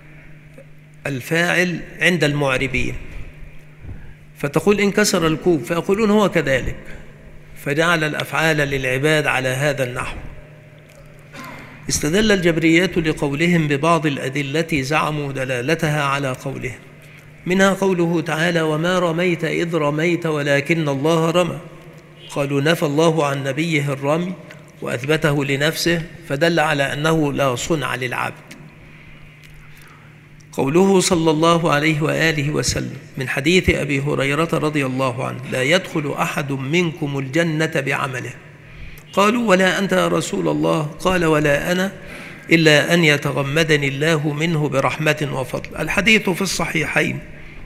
الفاعل عند المعربين. فتقول انكسر الكوب، فيقولون هو كذلك، فجعل الأفعال للعباد على هذا النحو. استدل الجبريات لقولهم ببعض الأدلة زعموا دلالتها على قولهم، منها قوله تعالى: وما رميت إذ رميت ولكن الله رمى. قالوا نفى الله عن نبيه الرمي وأثبته لنفسه، فدل على أنه لا صنع للعبد. قوله صلى الله عليه وآله وسلم من حديث أبي هريرة رضي الله عنه: لا يدخل أحد منكم الجنة بعمله. قالوا ولا أنت يا رسول الله؟ قال ولا أنا، إلا أن يتغمدني الله منه برحمة وفضل. الحديث في الصحيحين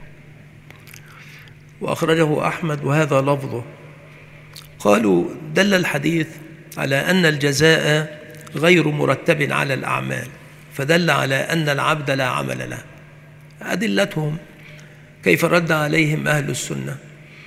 وأخرجه أحمد وهذا لفظه. قالوا دل الحديث على أن الجزاء غير مرتب على الأعمال، فدل على أن العبد لا عمل له. أدلتهم كيف رد عليهم أهل السنة.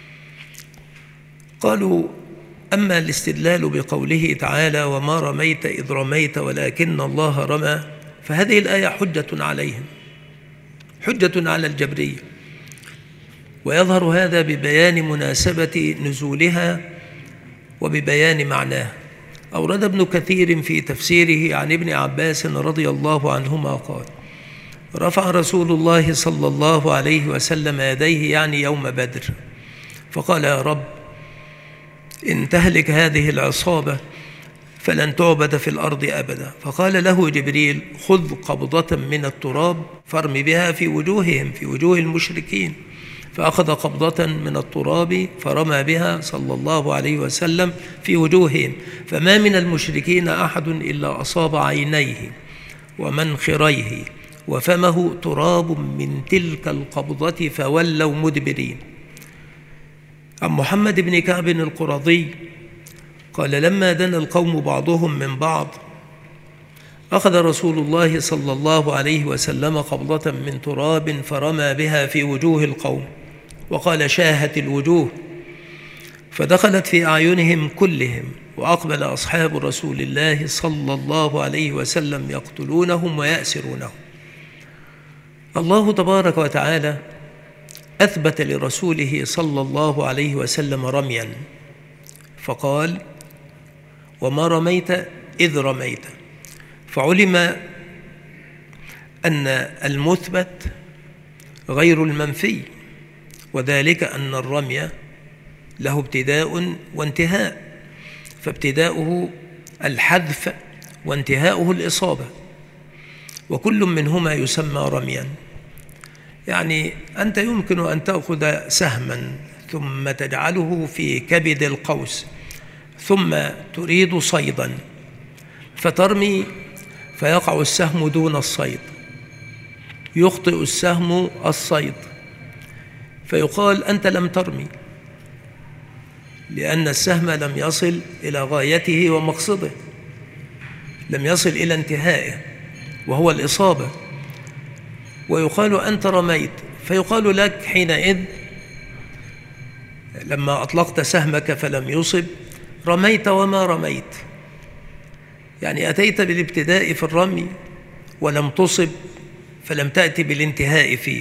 قالوا أما الاستدلال بقوله تعالى: وما رميت إذ رميت ولكن الله رمى، فهذه الآية حجة عليهم، حجة على الجبرية، ويظهر هذا ببيان مناسبة نزولها وببيان معناه. أورد ابن كثير في تفسيره عن ابن عباس رضي الله عنهما قال: رفع رسول الله صلى الله عليه وسلم يديه، يعني يوم بدر، فقال: يا رب إن تهلك هذه العصابة فلن تعبد في الأرض أبدا. فقال له جبريل: خذ قبضة من التراب فارم بها في وجوههم، في وجوه المشركين. فأخذ قبضة من التراب فرمى بها صلى الله عليه وسلم في وجوههم، فما من المشركين أحد إلا أصاب عينيه ومنخريه وفمه تراب من تلك القبضة فولوا مدبرين. عن محمد بن كعب القرظي قال: لما دنا القوم بعضهم من بعض أخذ رسول الله صلى الله عليه وسلم قبضة من تراب فرمى بها في وجوه القوم وقال: شاهت الوجوه، فدخلت في أعينهم كلهم، وأقبل أصحاب رسول الله صلى الله عليه وسلم يقتلونهم ويأسرونهم. الله تبارك وتعالى أثبت لرسوله صلى الله عليه وسلم رميا، فقال: وما رميت إذ رميت. فعلم أن المثبت غير المنفي، وذلك أن الرمي له ابتداء وانتهاء، فابتداؤه الحذف وانتهاؤه الإصابة، وكل منهما يسمى رميا. يعني أنت يمكن أن تأخذ سهما ثم تجعله في كبد القوس ثم تريد صيدا فترمي فيقع السهم دون الصيد، يخطئ السهم الصيد، فيقال أنت لم ترمي، لأن السهم لم يصل إلى غايته ومقصده، لم يصل إلى انتهائه وهو الإصابة. ويقال أنت رميت، فيقال لك حينئذ لما أطلقت سهمك فلم يصب رميت وما رميت، يعني أتيت بالابتداء في الرمي ولم تصب، فلم تأتي بالانتهاء فيه.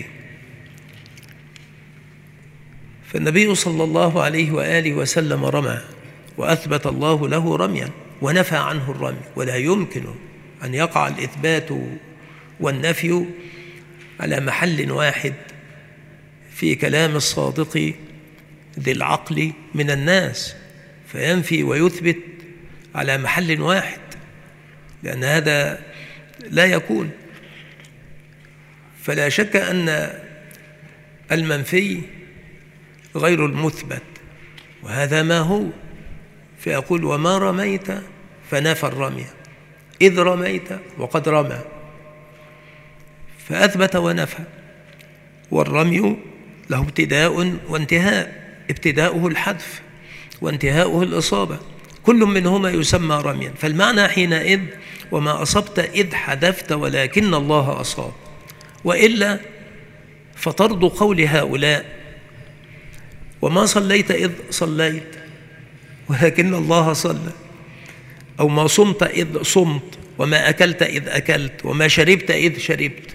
فالنبي صلى الله عليه وآله وسلم رمى، وأثبت الله له رميا ونفى عنه الرمي، ولا يمكن أن يقع الإثبات والنفي على محل واحد في كلام الصادق ذي العقل من الناس، فينفي ويثبت على محل واحد، لأن هذا لا يكون. فلا شك أن المنفي غير المثبت، وهذا ما هو. فيقول: وما رميت، فنفى الرمي، إذ رميت وقد رمى، فأثبت ونفى. والرمي له ابتداء وانتهاء، ابتداؤه الحذف وانتهاؤه الإصابة، كل منهما يسمى رميا. فالمعنى حينئذ: وما أصبت إذ حذفت ولكن الله أصاب. وإلا فطرد قول هؤلاء: وما صليت إذ صليت ولكن الله صلى، أو ما صمت إذ صمت، وما أكلت إذ أكلت، وما شربت إذ شربت.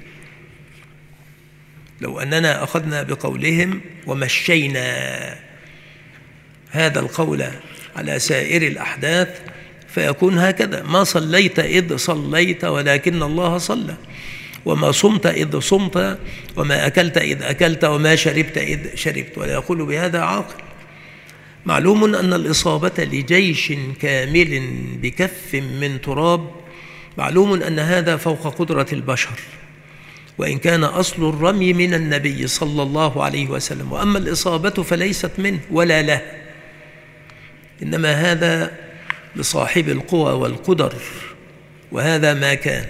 لو أننا أخذنا بقولهم ومشينا هذا القول على سائر الأحداث فيكون هكذا: ما صليت إذ صليت ولكن الله صلى، وما صمت إذ صمت، وما أكلت إذ أكلت، وما شربت إذ شربت. ولا يقول بهذا عاقل. معلوم أن الإصابة لجيش كامل بكف من تراب، معلوم أن هذا فوق قدرة البشر، وإن كان أصل الرمي من النبي صلى الله عليه وسلم. وأما الإصابة فليست منه ولا له، إنما هذا لصاحب القوى والقدر، وهذا ما كان.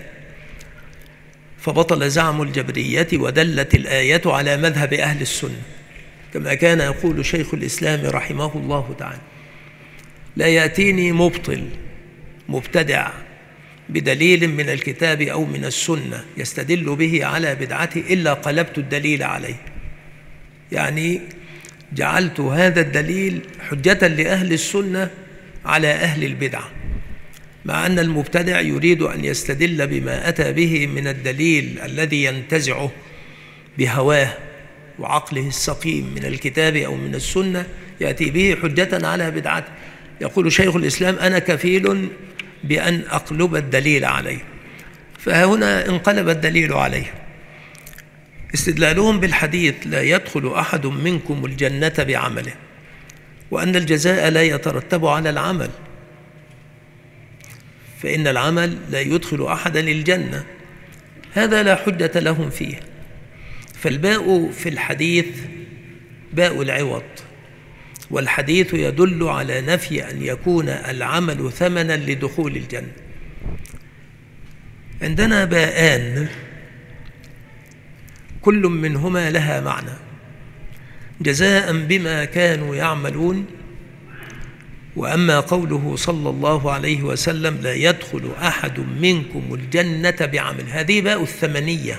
فبطل زعم الجبرية ودلت الآية على مذهب أهل السنة، كما كان يقول شيخ الإسلام رحمه الله تعالى: لا يأتيني مبطل مبتدع بدليل من الكتاب أو من السنة يستدل به على بدعته إلا قلبت الدليل عليه. يعني جعلت هذا الدليل حجة لأهل السنة على أهل البدعة، مع أن المبتدع يريد أن يستدل بما أتى به من الدليل الذي ينتزعه بهواه وعقله السقيم من الكتاب أو من السنة، يأتي به حجة على بدعته. يقول شيخ الإسلام: أنا كفيل بأن أقلب الدليل عليه. فهنا انقلب الدليل عليه. استدلالهم بالحديث: لا يدخل أحد منكم الجنة بعمله، وأن الجزاء لا يترتب على العمل، فإن العمل لا يدخل أحدا الجنة، هذا لا حجة لهم فيه. فالباء في الحديث باء العوض، والحديث يدل على نفي أن يكون العمل ثمنا لدخول الجنة. عندنا باءان كل منهما لها معنى: جزاء بما كانوا يعملون، وأما قوله صلى الله عليه وسلم لا يدخل أحد منكم الجنة بعمل، هذه باء الثمنية،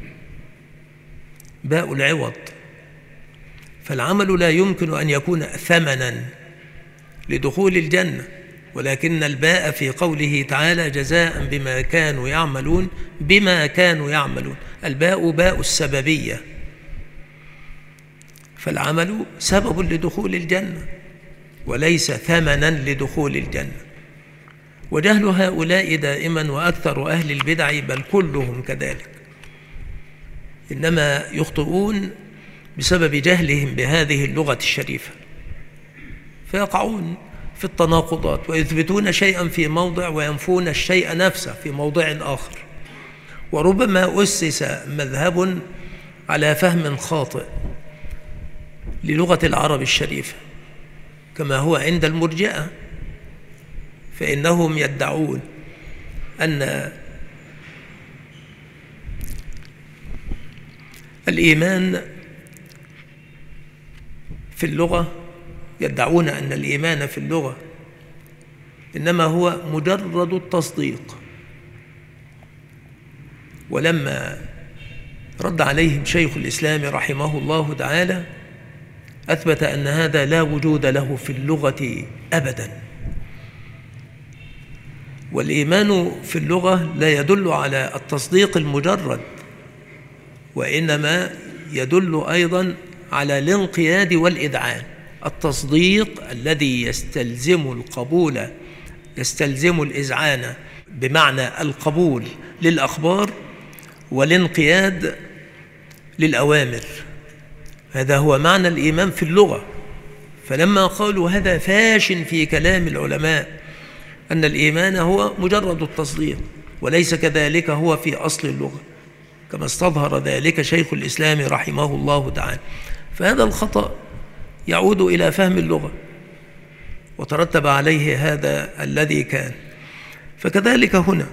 باء العوض، فالعمل لا يمكن أن يكون ثمنا لدخول الجنة، ولكن الباء في قوله تعالى جزاء بما كانوا يعملون، بما كانوا يعملون، الباء باء السببية، فالعمل سبب لدخول الجنة وليس ثمنا لدخول الجنة. وجهل هؤلاء دائما وأكثر أهل البدع بل كلهم كذلك، إنما يخطئون بسبب جهلهم بهذه اللغة الشريفة، فيقعون في التناقضات ويثبتون شيئا في موضع وينفون الشيء نفسه في موضع آخر. وربما أسس مذهب على فهم خاطئ للغة العرب الشريفة كما هو عند المرجئة، فإنهم يدعون أن الإيمان في اللغة يدعون أن الإيمان في اللغة إنما هو مجرد التصديق، ولما رد عليهم شيخ الإسلام رحمه الله تعالى أثبت أن هذا لا وجود له في اللغة أبدا، والإيمان في اللغة لا يدل على التصديق المجرد، وإنما يدل أيضا على الانقياد والإذعان. التصديق الذي يستلزم القبول، يستلزم الإذعان بمعنى القبول للأخبار والانقياد للأوامر، هذا هو معنى الإيمان في اللغة. فلما قالوا هذا فاش في كلام العلماء أن الإيمان هو مجرد التصديق وليس كذلك هو في أصل اللغة، كما استظهر ذلك شيخ الإسلام رحمه الله تعالى، فهذا الخطأ يعود إلى فهم اللغة وترتب عليه هذا الذي كان. فكذلك هنا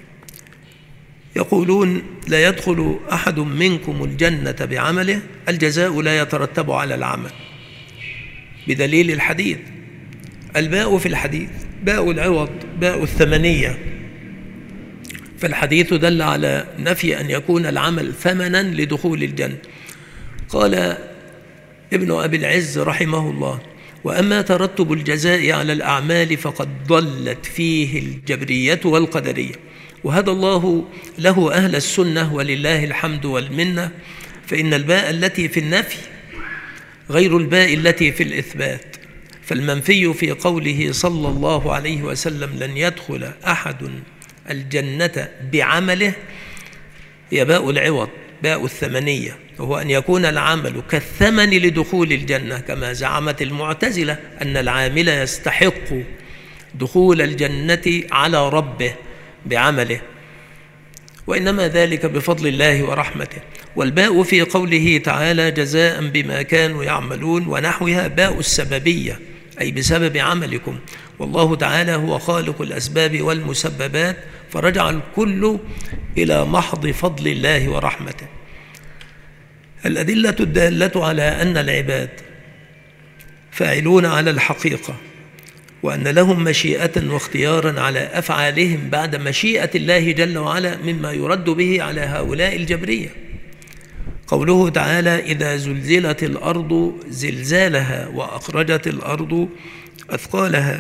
يقولون لا يدخل أحد منكم الجنة بعمله، الجزاء لا يترتب على العمل، بدليل الحديث. الباء في الحديث باء العوض، باء الثمنية، فالحديث دل على نفي أن يكون العمل ثمنا لدخول الجنة. قال ابن أبي العز رحمه الله: وأما ترتب الجزاء على الأعمال فقد ضلت فيه الجبرية والقدرية، وهدى الله له أهل السنة ولله الحمد والمنة، فإن الباء التي في النفي غير الباء التي في الإثبات، فالمنفي في قوله صلى الله عليه وسلم لن يدخل أحد الجنة بعمله هي باء العوض، باء الثمنية، وهو أن يكون العمل كالثمن لدخول الجنة، كما زعمت المعتزلة أن العامل يستحق دخول الجنة على ربه بعمله، وإنما ذلك بفضل الله ورحمته. والباء في قوله تعالى جزاء بما كانوا يعملون ونحوها باء السببية، أي بسبب عملكم، والله تعالى هو خالق الأسباب والمسببات، فرجع الكل إلى محض فضل الله ورحمته. الأدلة الدالة على أن العباد فاعلون على الحقيقة، وأن لهم مشيئة واختيارا على أفعالهم بعد مشيئة الله جل وعلا، مما يرد به على هؤلاء الجبرية. قوله تعالى إذا زلزلت الأرض زلزالها وأخرجت الأرض أثقالها.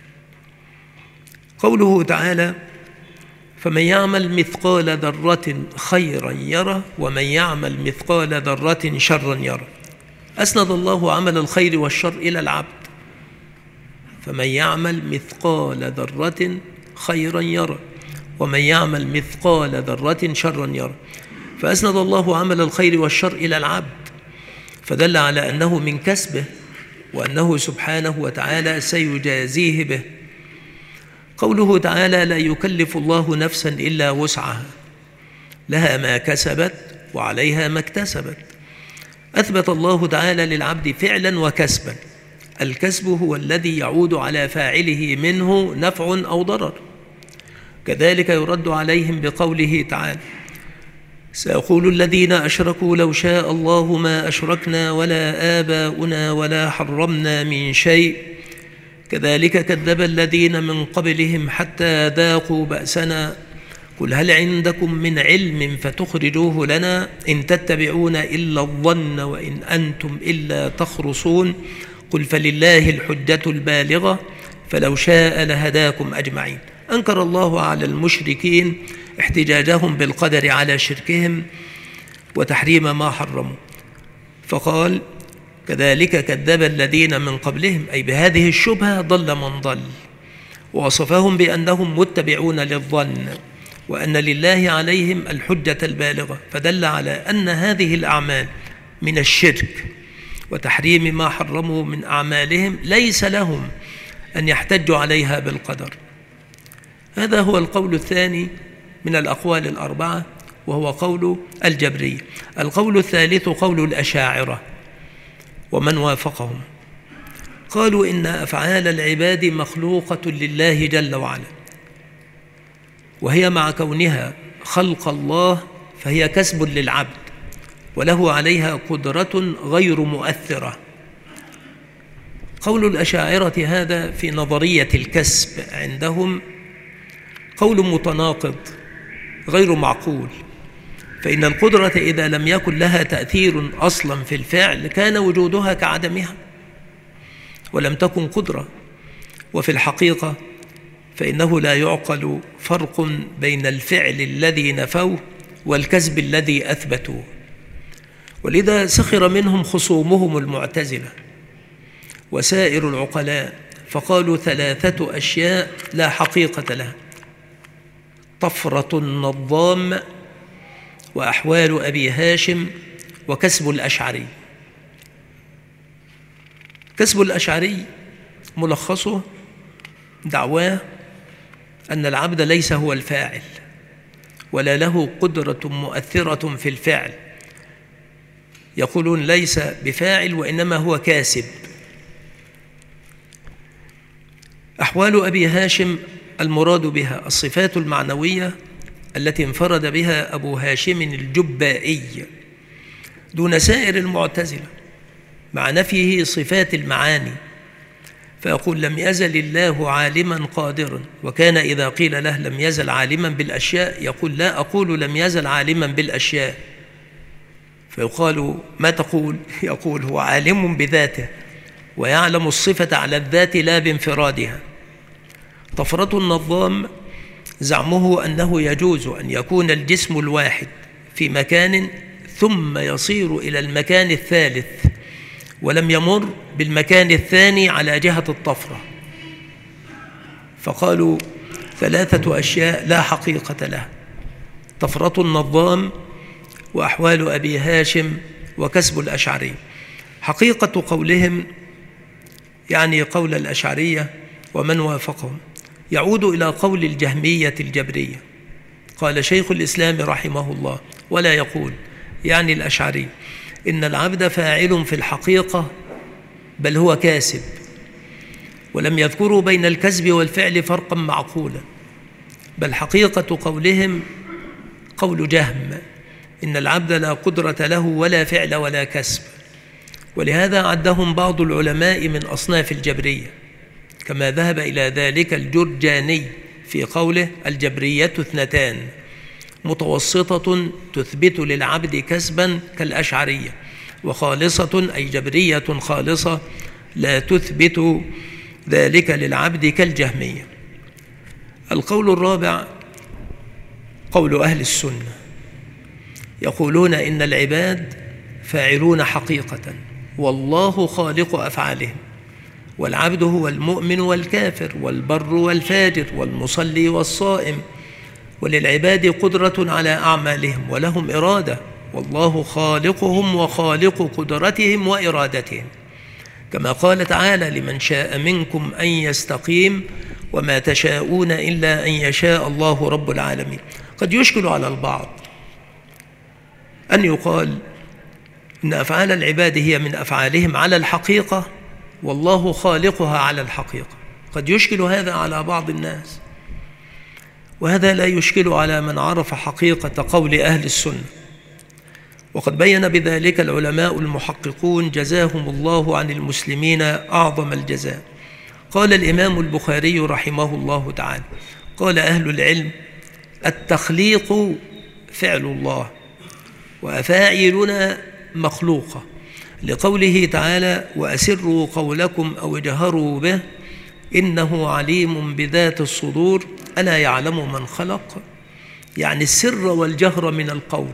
قوله تعالى فمن يعمل مثقال ذرة خيرا يره ومن يعمل مثقال ذرة شرا يره. أسند الله عمل الخير والشر إلى العبد، فمن يعمل مثقال ذرة خيرا يره ومن يعمل مثقال ذرة شرا يره، فأسند الله عمل الخير والشر إلى العبد، فدل على أنه من كسبه وأنه سبحانه وتعالى سيجازيه به. قوله تعالى لا يكلف الله نفسا إلا وسعها، لها ما كسبت وعليها ما اكتسبت. أثبت الله تعالى للعبد فعلا وكسبا، الكسب هو الذي يعود على فاعله منه نفع أو ضرر. كذلك يرد عليهم بقوله تعالى سيقول الذين أشركوا لو شاء الله ما أشركنا ولا آباؤنا ولا حرمنا من شيء كذلك كذب الذين من قبلهم حتى ذاقوا بأسنا قل هل عندكم من علم فتخرجوه لنا إن تتبعون إلا الظن وإن أنتم إلا تخرصون قل فلله الحجة البالغة فلو شاء لهداكم أجمعين. أنكر الله على المشركين احتجاجهم بالقدر على شركهم وتحريم ما حرموا، فقال كذلك كذب الذين من قبلهم، أي بهذه الشبهة ضل من ضل، ووصفهم بأنهم متبعون للظن وأن لله عليهم الحجة البالغة، فدل على أن هذه الأعمال من الشرك وتحريم ما حرموا من أعمالهم ليس لهم أن يحتجوا عليها بالقدر. هذا هو القول الثاني من الأقوال الأربعة، وهو قول الجبرية. القول الثالث قول الأشاعرة ومن وافقهم، قالوا إن أفعال العباد مخلوقة لله جل وعلا، وهي مع كونها خلق الله فهي كسب للعبد وله عليها قدرة غير مؤثرة. قول الأشاعرة هذا في نظرية الكسب عندهم قول متناقض غير معقول، فإن القدرة إذا لم يكن لها تأثير أصلا في الفعل كان وجودها كعدمها ولم تكن قدرة. وفي الحقيقة فإنه لا يعقل فرق بين الفعل الذي نفوه والكسب الذي أثبتوه، ولذا سخر منهم خصومهم المعتزلة وسائر العقلاء، فقالوا ثلاثة أشياء لا حقيقة لها: طفرة النظام، وأحوال أبي هاشم، وكسب الأشعري. كسب الأشعري ملخصه دعواه أن العبد ليس هو الفاعل ولا له قدرة مؤثرة في الفعل، يقولون ليس بفاعل وإنما هو كاسب. أحوال أبي هاشم المراد بها الصفات المعنوية التي انفرد بها أبو هاشم الجبائي دون سائر المعتزلة، مع نفيه صفات المعاني، فيقول لم يزل الله عالما قادرا، وكان إذا قيل له لم يزل عالما بالأشياء يقول لا أقول لم يزل عالما بالأشياء، فيقال ما تقول؟ يقول هو عالم بذاته ويعلم الصفة على الذات لا بانفرادها. طفرة النظام زعمه أنه يجوز أن يكون الجسم الواحد في مكان ثم يصير إلى المكان الثالث ولم يمر بالمكان الثاني على جهة الطفرة، فقالوا ثلاثة أشياء لا حقيقة لها: طفرة النظام، وأحوال أبي هاشم، وكسب الأشعري. حقيقة قولهم يعني قول الأشعرية ومن وافقهم يعود إلى قول الجهمية الجبرية. قال شيخ الإسلام رحمه الله ولا يقول يعني الأشعري إن العبد فاعل في الحقيقة بل هو كاسب، ولم يذكروا بين الكسب والفعل فرقا معقولا، بل حقيقة قولهم قول جهم إن العبد لا قدرة له ولا فعل ولا كسب. ولهذا عدهم بعض العلماء من أصناف الجبرية، كما ذهب إلى ذلك الجرجاني في قوله الجبرية اثنتان: متوسطة تثبت للعبد كسبا كالأشعرية، وخالصة أي جبرية خالصة لا تثبت ذلك للعبد كالجهمية. القول الرابع قول أهل السنة، يقولون إن العباد فاعلون حقيقة والله خالق أفعالهم، والعبد هو المؤمن والكافر والبر والفاجر والمصلي والصائم، وللعباد قدرة على أعمالهم ولهم إرادة، والله خالقهم وخالق قدرتهم وإرادتهم، كما قال تعالى لمن شاء منكم أن يستقيم وما تشاءون إلا أن يشاء الله رب العالمين. قد يشكل على البعض أن يقال إن أفعال العباد هي من أفعالهم على الحقيقة والله خالقها على الحقيقة، قد يشكل هذا على بعض الناس، وهذا لا يشكل على من عرف حقيقة قول أهل السنة. وقد بين بذلك العلماء المحققون جزاهم الله عن المسلمين أعظم الجزاء، قال الإمام البخاري رحمه الله تعالى: قال أهل العلم: التخليق فعل الله، وأفاعلنا مخلوقة، لقوله تعالى: وأسروا قولكم أو اجهروا به إنه عليم بذات الصدور ألا يعلم من خلق، يعني السر والجهر من القول.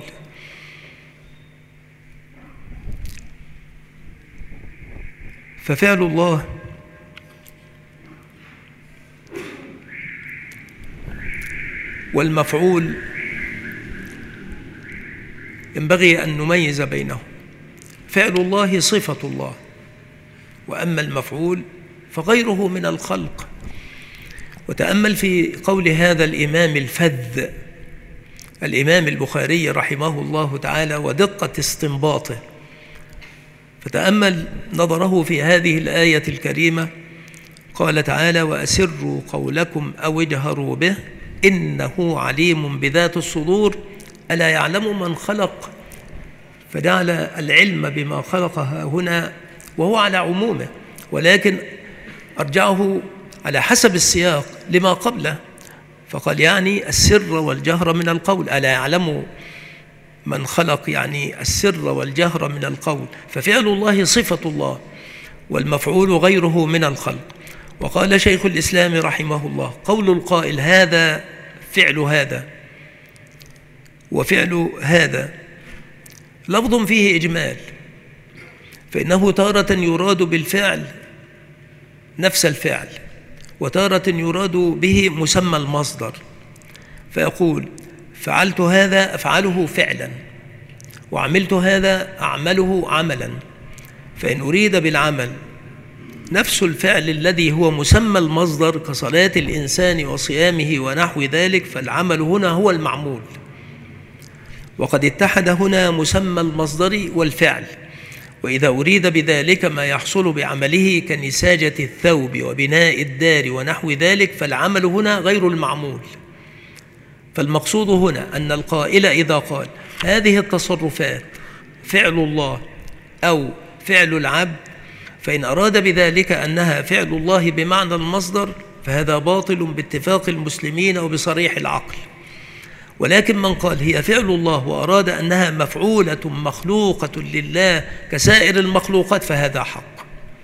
ففعل الله والمفعول ينبغي أن نميز بينهم. فعل الله صفة الله، وأما المفعول فغيره من الخلق. وتأمل في قول هذا الإمام الفذ الإمام البخاري رحمه الله تعالى ودقة استنباطه، فتأمل نظره في هذه الآية الكريمة. قال تعالى: وأسروا قولكم أو اجهروا به إنه عليم بذات الصدور ألا يعلم من خلق، فجعل العلم بما خلقها هنا وهو على عمومه، ولكن أرجعه على حسب السياق لما قبله، فقال يعني السر والجهر من القول. ألا يعلم من خلق يعني السر والجهر من القول. ففعل الله صفة الله، والمفعول غيره من الخلق. وقال شيخ الإسلام رحمه الله: قول القائل هذا فعل هذا وفعل هذا لفظ فيه إجمال، فإنه تارة يراد بالفعل نفس الفعل، وتارة يراد به مسمى المصدر، فيقول: فعلت هذا أفعله فعلا، وعملت هذا أعمله عملا. فإن أريد بالعمل نفس الفعل الذي هو مسمى المصدر كصلاة الإنسان وصيامه ونحو ذلك، فالعمل هنا هو المعمول. وقد اتحد هنا مسمى المصدر والفعل. وإذا أريد بذلك ما يحصل بعمله كنساجة الثوب وبناء الدار ونحو ذلك، فالعمل هنا غير المعمول. فالمقصود هنا أن القائل إذا قال هذه التصرفات فعل الله أو فعل العبد، فإن أراد بذلك أنها فعل الله بمعنى المصدر فهذا باطل باتفاق المسلمين وبصريح العقل. ولكن من قال هي فعل الله وأراد أنها مفعولة مخلوقة لله كسائر المخلوقات فهذا حق.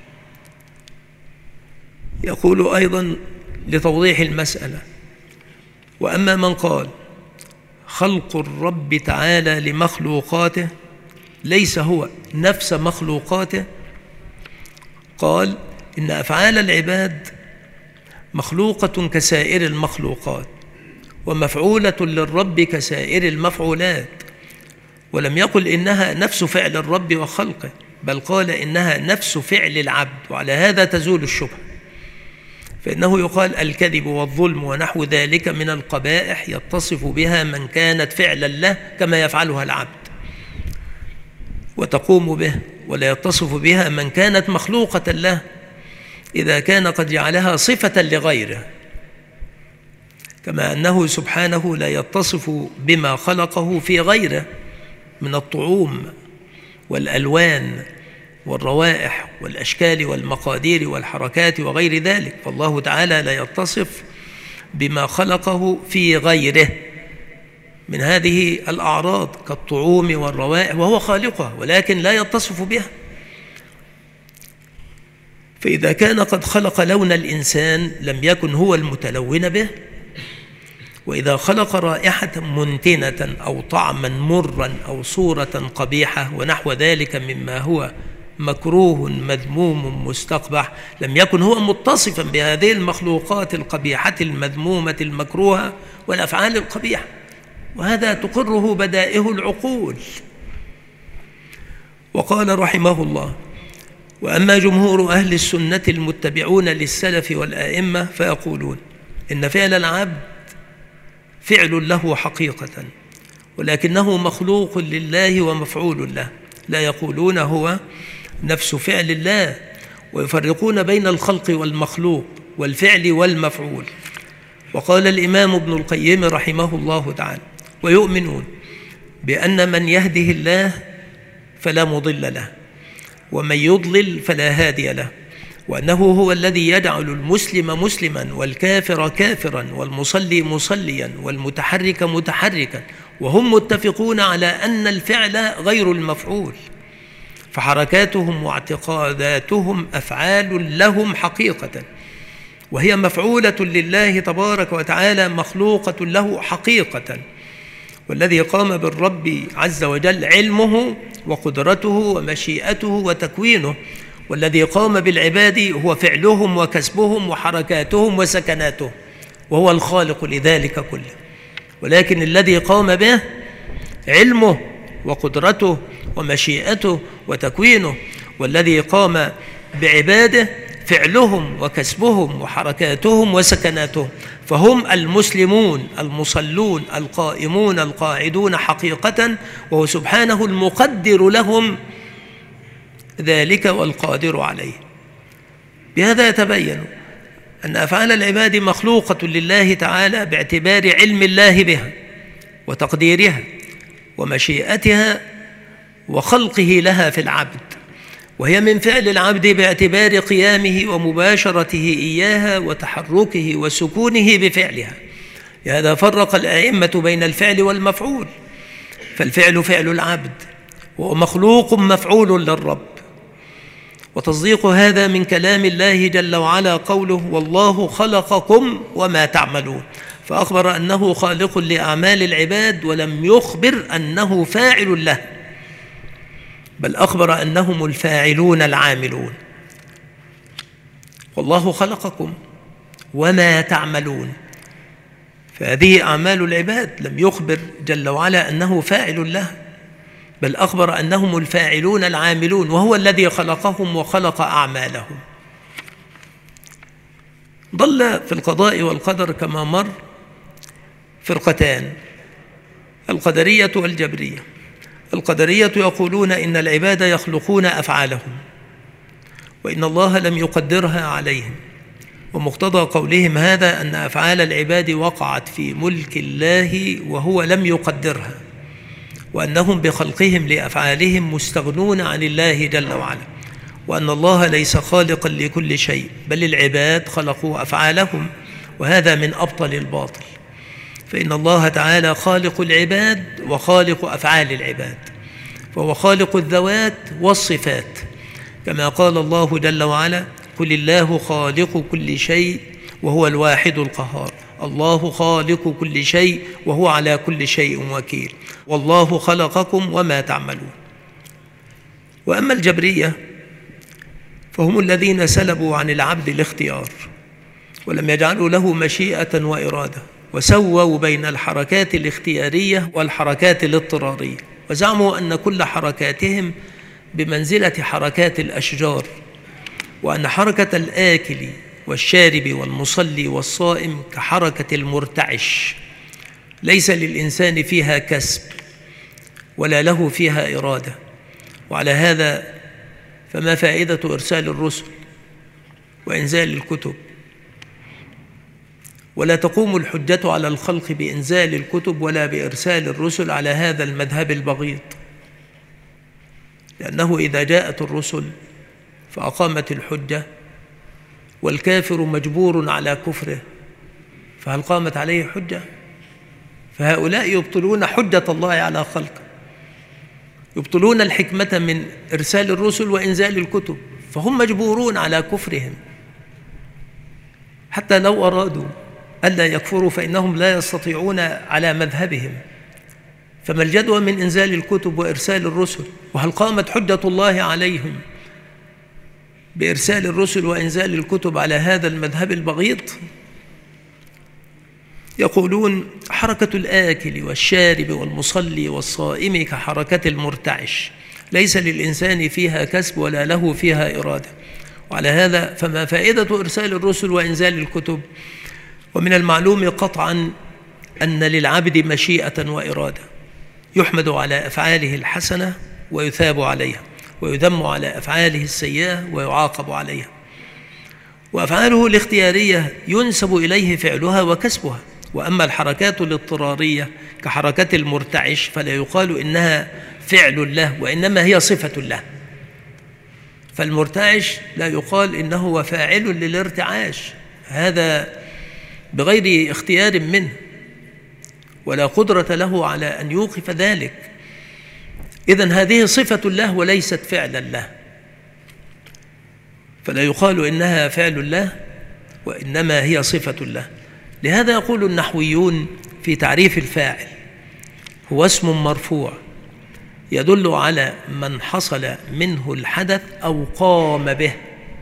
يقول أيضا لتوضيح المسألة: وأما من قال خلق الرب تعالى لمخلوقاته ليس هو نفس مخلوقاته، قال إن أفعال العباد مخلوقة كسائر المخلوقات ومفعولة للرب كسائر المفعولات، ولم يقل إنها نفس فعل الرب وخلقه، بل قال إنها نفس فعل العبد، وعلى هذا تزول الشبهة. فإنه يقال الكذب والظلم ونحو ذلك من القبائح يتصف بها من كانت فعلا له كما يفعلها العبد وتقوم به، ولا يتصف بها من كانت مخلوقة له إذا كان قد جعلها صفة لغيره، كما أنه سبحانه لا يتصف بما خلقه في غيره من الطعوم والألوان والروائح والأشكال والمقادير والحركات وغير ذلك. فالله تعالى لا يتصف بما خلقه في غيره من هذه الأعراض كالطعوم والروائح، وهو خالقها ولكن لا يتصف بها. فإذا كان قد خلق لون الإنسان لم يكن هو المتلون به، وإذا خلق رائحة منتنة أو طعما مرا أو صورة قبيحة ونحو ذلك مما هو مكروه مذموم مستقبح لم يكن هو متصفا بهذه المخلوقات القبيحة المذمومة المكروهة والأفعال القبيحة، وهذا تقره بدائه العقول. وقال رحمه الله: وأما جمهور أهل السنة المتبعون للسلف والآئمة فيقولون إن فعل العبد فعل له حقيقة، ولكنه مخلوق لله ومفعول له، لا يقولون هو نفس فعل الله، ويفرقون بين الخلق والمخلوق والفعل والمفعول. وقال الإمام ابن القيم رحمه الله تعالى: ويؤمنون بأن من يهده الله فلا مضل له، ومن يضلل فلا هادي له، وأنه هو الذي يجعل المسلم مسلما والكافر كافرا والمصلي مصليا والمتحرك متحركا، وهم متفقون على أن الفعل غير المفعول، فحركاتهم واعتقاداتهم أفعال لهم حقيقة، وهي مفعولة لله تبارك وتعالى مخلوقة له حقيقة. والذي قام بالرب عز وجل علمه وقدرته ومشيئته وتكوينه، والذي قام بالعباد هو فعلهم وكسبهم وحركاتهم وسكناتهم، وهو الخالق لذلك كله. ولكن الذي قام به علمه وقدرته ومشيئته وتكوينه، والذي قام بعباده فعلهم وكسبهم وحركاتهم وسكناتهم، فهم المسلمون المصلون القائمون القاعدون حقيقة، وهو سبحانه المقدر لهم ذلك والقادر عليه. بهذا يتبين أن أفعال العباد مخلوقة لله تعالى باعتبار علم الله بها وتقديرها ومشيئتها وخلقه لها في العبد، وهي من فعل العبد باعتبار قيامه ومباشرته إياها وتحركه وسكونه بفعلها. لهذا فرق الأئمة بين الفعل والمفعول، فالفعل فعل العبد وهو مخلوق مفعول للرب. وتصديق هذا من كلام الله جل وعلا قوله: والله خلقكم وما تعملون، فأخبر أنه خالق لأعمال العباد ولم يخبر أنه فاعل له، بل أخبر أنهم الفاعلون العاملون. والله خلقكم وما تعملون، فهذه أعمال العباد، لم يخبر جل وعلا أنه فاعل له، بل أخبر أنهم الفاعلون العاملون، وهو الذي خلقهم وخلق أعمالهم. ضل في القضاء والقدر كما مر فرقتان: القدرية والجبرية. القدرية يقولون إن العباد يخلقون أفعالهم، وإن الله لم يقدرها عليهم، ومقتضى قولهم هذا أن أفعال العباد وقعت في ملك الله وهو لم يقدرها، وأنهم بخلقهم لأفعالهم مستغنون عن الله جل وعلا، وأن الله ليس خالقا لكل شيء، بل العباد خلقوا أفعالهم، وهذا من أبطل الباطل. فإن الله تعالى خالق العباد وخالق أفعال العباد، فهو خالق الذوات والصفات، كما قال الله جل وعلا: قل الله خالق كل شيء وهو الواحد القهار. الله خالق كل شيء وهو على كل شيء وكيل، والله خلقكم وما تعملون. وأما الجبرية فهم الذين سلبوا عن العبد الاختيار، ولم يجعلوا له مشيئة وإرادة، وسووا بين الحركات الاختيارية والحركات الاضطرارية، وزعموا أن كل حركاتهم بمنزلة حركات الأشجار، وأن حركة الآكل والشارب والمصلي والصائم كحركة المرتعش، ليس للإنسان فيها كسب ولا له فيها إرادة. وعلى هذا فما فائدة إرسال الرسل وإنزال الكتب؟ ولا تقوم الحجة على الخلق بإنزال الكتب ولا بإرسال الرسل على هذا المذهب البغيض، لأنه إذا جاءت الرسل فأقامت الحجة والكافر مجبور على كفره، فهل قامت عليه حجة؟ فهؤلاء يبطلون حجة الله على خلقه، يبطلون الحكمة من إرسال الرسل وإنزال الكتب، فهم مجبورون على كفرهم، حتى لو أرادوا ألا يكفروا فإنهم لا يستطيعون على مذهبهم. فما الجدوى من إنزال الكتب وإرسال الرسل؟ وهل قامت حجة الله عليهم بإرسال الرسل وإنزال الكتب على هذا المذهب البغيض؟ يقولون: حركة الآكل والشارب والمصلي والصائم كحركة المرتعش، ليس للإنسان فيها كسب ولا له فيها إرادة. وعلى هذا فما فائدة إرسال الرسل وإنزال الكتب؟ ومن المعلوم قطعا أن للعبد مشيئة وإرادة، يحمد على أفعاله الحسنة ويثاب عليها، ويذم على أفعاله السيئة ويعاقب عليها. وأفعاله الاختيارية ينسب إليه فعلها وكسبها. وأما الحركات الاضطرارية كحركة المرتعش فلا يقال إنها فعل له، وإنما هي صفة له. فالمرتعش لا يقال إنه هو فاعل للارتعاش، هذا بغير اختيار منه ولا قدرة له على أن يوقف ذلك. إذن هذه صفة الله وليست فعلا له، فلا يقال إنها فعل الله وإنما هي صفة الله. لهذا يقول النحويون في تعريف الفاعل: هو اسم مرفوع يدل على من حصل منه الحدث أو قام به،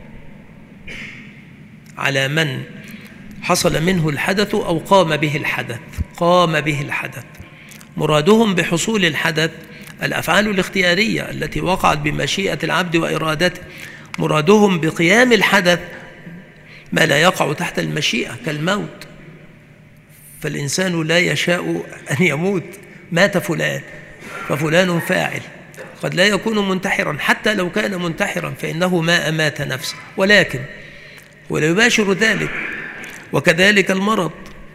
على من حصل منه الحدث أو قام به الحدث. قام به الحدث، مرادهم بحصول الحدث الأفعال الاختيارية التي وقعت بمشيئة العبد وإرادته، مرادهم بقيام الحدث ما لا يقع تحت المشيئة كالموت، فالإنسان لا يشاء أن يموت، مات فلان ففلان فاعل، قد لا يكون منتحرا، حتى لو كان منتحرا فإنه ما أمات نفسه، ولكن ولا يباشر ذلك. وكذلك المرض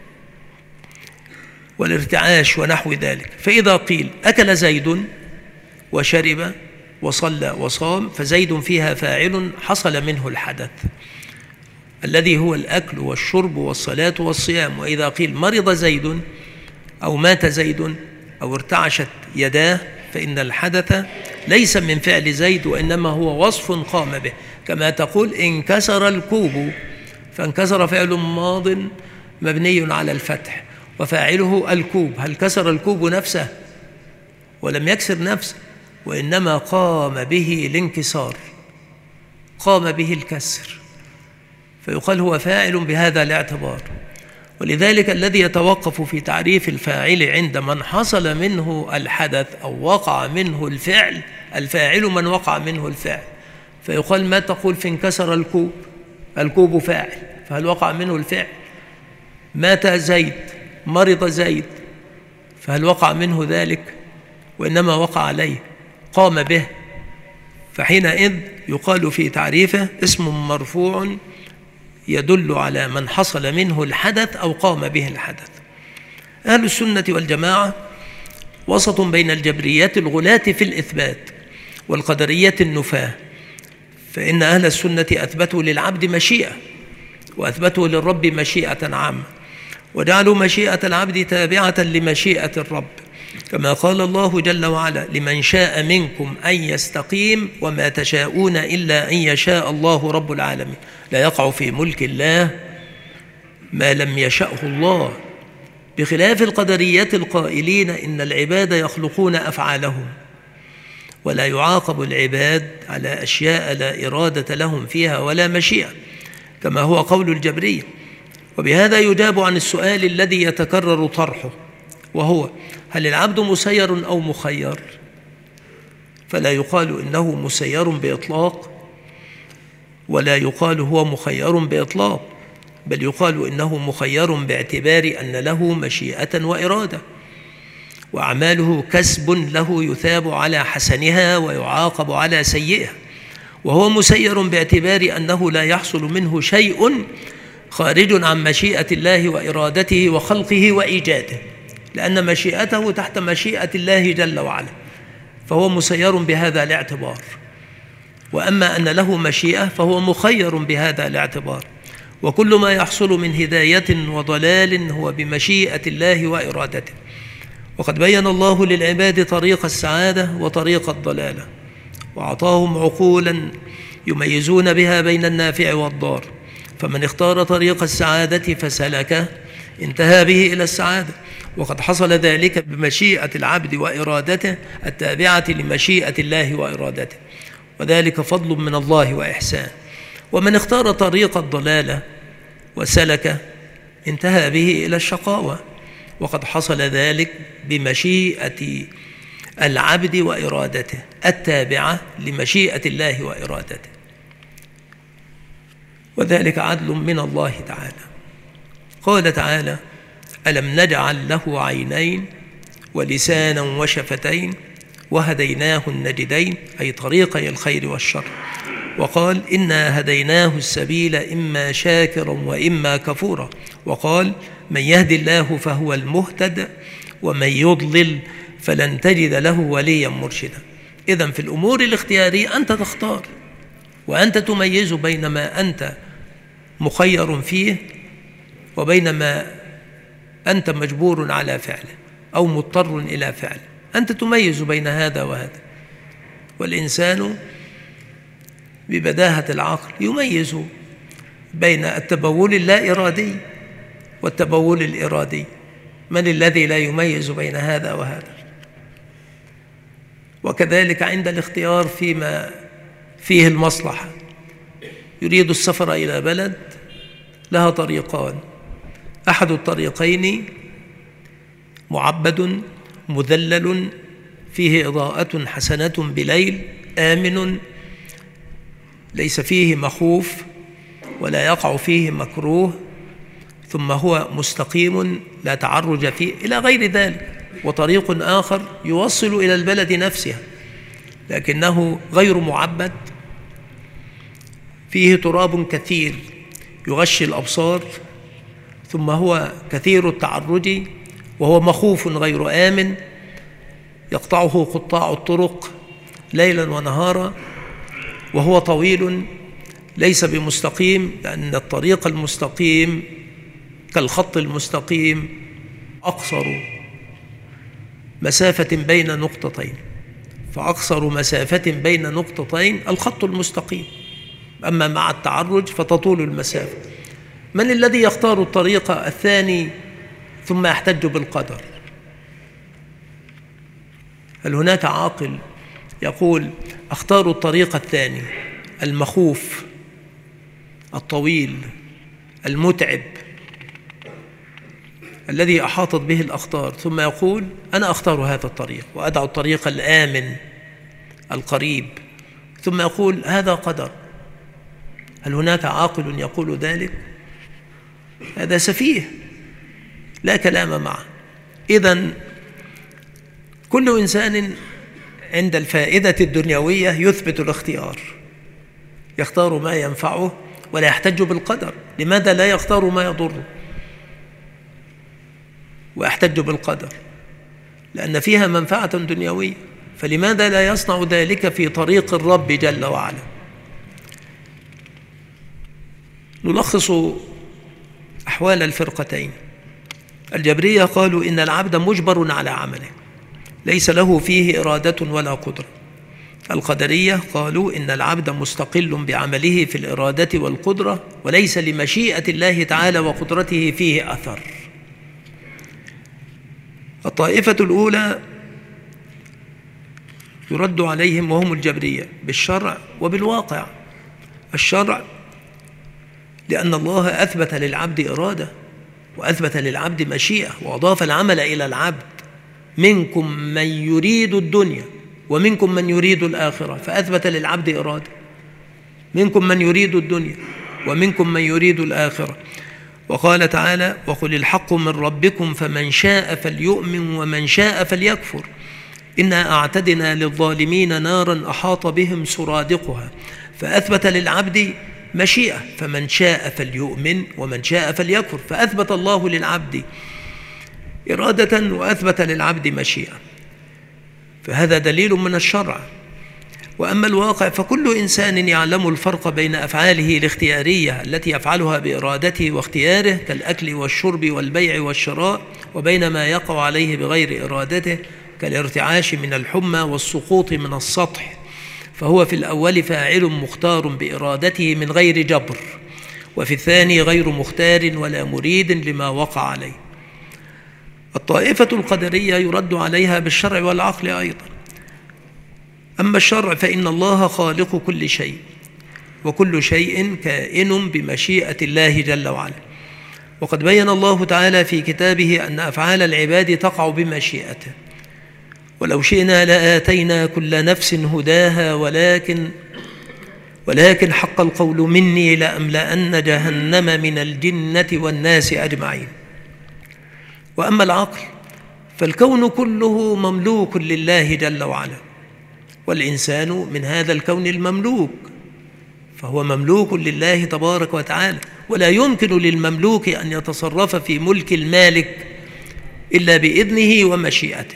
والارتعاش ونحو ذلك. فإذا قيل أكل زيد وشرب وصلى وصام، فزيد فيها فاعل حصل منه الحدث الذي هو الأكل والشرب والصلاة والصيام. وإذا قيل مرض زيد أو مات زيد أو ارتعشت يداه، فإن الحدث ليس من فعل زيد وإنما هو وصف قام به، كما تقول انكسر الكوب، فانكسر فعل ماض مبني على الفتح وفاعله الكوب. هل كسر الكوب نفسه؟ ولم يكسر نفسه، وإنما قام به الانكسار، قام به الكسر، فيقال هو فاعل بهذا الاعتبار. ولذلك الذي يتوقف في تعريف الفاعل عند من حصل منه الحدث أو وقع منه الفعل، الفاعل من وقع منه الفعل، فيقال ما تقول في انكسر الكوب، الكوب فاعل، فهل وقع منه الفعل؟ مات زيد، مرض زيد، فهل وقع منه ذلك؟ وإنما وقع عليه، قام به. فحينئذ يقال في تعريفه اسم مرفوع يدل على من حصل منه الحدث أو قام به الحدث. أهل السنة والجماعة وسط بين الجبريات الغلاة في الإثبات والقدريات النفاة، فإن أهل السنة أثبتوا للعبد مشيئة وأثبتوا للرب مشيئة عامة، وجعلوا مشيئة العبد تابعة لمشيئة الرب، كما قال الله جل وعلا: لمن شاء منكم أن يستقيم وما تشاءون إلا أن يشاء الله رب العالمين. لا يقع في ملك الله ما لم يشأه الله، بخلاف القدريات القائلين إن العباد يخلقون أفعالهم ولا يعاقب العباد على أشياء لا إرادة لهم فيها ولا مشيئة، كما هو قول الجبرية. وبهذا يجاب عن السؤال الذي يتكرر طرحه، وهو: هل العبد مسير أو مخير؟ فلا يقال إنه مسير بإطلاق ولا يقال هو مخير بإطلاق، بل يقال إنه مخير باعتبار أن له مشيئة وإرادة، وأعماله كسب له يثاب على حسنها ويعاقب على سيئها، وهو مسير باعتبار أنه لا يحصل منه شيء خارج عن مشيئة الله وإرادته وخلقه وإيجاده، لأن مشيئته تحت مشيئة الله جل وعلا، فهو مسير بهذا الاعتبار. وأما أن له مشيئة فهو مخير بهذا الاعتبار، وكل ما يحصل من هداية وضلال هو بمشيئة الله وإرادته. وقد بين الله للعباد طريق السعادة وطريق الضلالة، وأعطاهم عقولا يميزون بها بين النافع والضار، فمن اختار طريق السعادة فسلكه انتهى به إلى السعادة، وقد حصل ذلك بمشيئة العبد وإرادته التابعة لمشيئة الله وإرادته، وذلك فضل من الله وإحسان. ومن اختار طريق الضلالة وسلك انتهى به إلى الشقاوة، وقد حصل ذلك بمشيئة العبد وإرادته التابعة لمشيئة الله وإرادته، وذلك عدل من الله تعالى. قال تعالى: ألم نجعل له عينين ولسانا وشفتين وهديناه النجدين، أي طريقي الخير والشر. وقال: إنا هديناه السبيل إما شاكرا وإما كفورا. وقال: من يهدي الله فهو المهتد ومن يضلل فلن تجد له وليا مرشدا. إذن في الأمور الاختيارية أنت تختار، وأنت تميز بين ما أنت مخير فيه وبين ما أنت مجبور على فعله أو مضطر إلى فعله. أنت تميز بين هذا وهذا، والإنسان ببداهة العقل يميز بين التبول اللا إرادي والتبول الإرادي. من الذي لا يميز بين هذا وهذا؟ وكذلك عند الاختيار فيما فيه المصلحة، يريد السفر إلى بلد لها طريقان، أحد الطريقين معبد مذلل فيه إضاءة حسنة بليل آمن ليس فيه مخوف ولا يقع فيه مكروه، ثم هو مستقيم لا تعرج فيه إلى غير ذلك. وطريق آخر يوصل إلى البلد نفسها لكنه غير معبد، فيه تراب كثير يغشي الأبصار، ثم هو كثير التعرج وهو مخوف غير آمن، يقطعه قطاع الطرق ليلا ونهارا، وهو طويل ليس بمستقيم، لأن الطريق المستقيم كالخط المستقيم أقصر مسافة بين نقطتين، فأقصر مسافة بين نقطتين الخط المستقيم، أما مع التعرج فتطول المسافة. من الذي يختار الطريق الثاني ثم يحتج بالقدر؟ هل هناك عاقل يقول أختار الطريق الثاني المخوف الطويل المتعب الذي أحاطت به الأخطار، ثم يقول أنا أختار هذا الطريق وأدع الطريق الآمن القريب، ثم يقول هذا قدر؟ هل هناك عاقل يقول ذلك؟ هذا سفيه لا كلام معه. إذن كل إنسان عند الفائدة الدنيوية يثبت الاختيار، يختار ما ينفعه ولا يحتج بالقدر. لماذا لا يختار ما يضره ويحتج بالقدر؟ لأن فيها منفعة دنيوية، فلماذا لا يصنع ذلك في طريق الرب جل وعلا؟ نلخص أحوال الفرقتين. الجبرية قالوا إن العبد مجبر على عمله ليس له فيه إرادة ولا قدرة. القدرية قالوا إن العبد مستقل بعمله في الإرادة والقدرة وليس لمشيئة الله تعالى وقدرته فيه أثر. الطائفة الأولى يرد عليهم وهم الجبرية بالشرع وبالواقع. الشرع لأن الله أثبت للعبد إرادة وأثبت للعبد مشيئة وأضاف العمل إلى العبد، منكم من يريد الدنيا ومنكم من يريد الآخرة، فأثبت للعبد إرادة. منكم من يريد الدنيا ومنكم من يريد الآخرة. وقال تعالى وقل الحق من ربكم فمن شاء فليؤمن ومن شاء فليكفر إنا أعتدنا للظالمين نارا أحاط بهم سرادقها، فأثبت للعبد مشيئة، فمن شاء فليؤمن ومن شاء فليكفر، فأثبت الله للعبد إرادة وأثبت للعبد مشيئة، فهذا دليل من الشرع. وأما الواقع فكل إنسان يعلم الفرق بين أفعاله الاختيارية التي يفعلها بإرادته واختياره كالأكل والشرب والبيع والشراء، وبين ما يقع عليه بغير إرادته كالارتعاش من الحمى والسقوط من السطح، فهو في الأول فاعل مختار بإرادته من غير جبر، وفي الثاني غير مختار ولا مريد لما وقع عليه. الطائفة القدرية يرد عليها بالشرع والعقل أيضا. أما الشرع فإن الله خالق كل شيء وكل شيء كائن بمشيئة الله جل وعلا، وقد بين الله تعالى في كتابه أن أفعال العباد تقع بمشيئته، ولو شئنا لآتينا كل نفس هداها ولكن ولكن حق القول مني لأملأن جهنم من الجنة والناس أجمعين. وأما العقل فالكون كله مملوك لله جل وعلا، والإنسان من هذا الكون المملوك، فهو مملوك لله تبارك وتعالى، ولا يمكن للمملوك أن يتصرف في ملك المالك إلا بإذنه ومشيئته.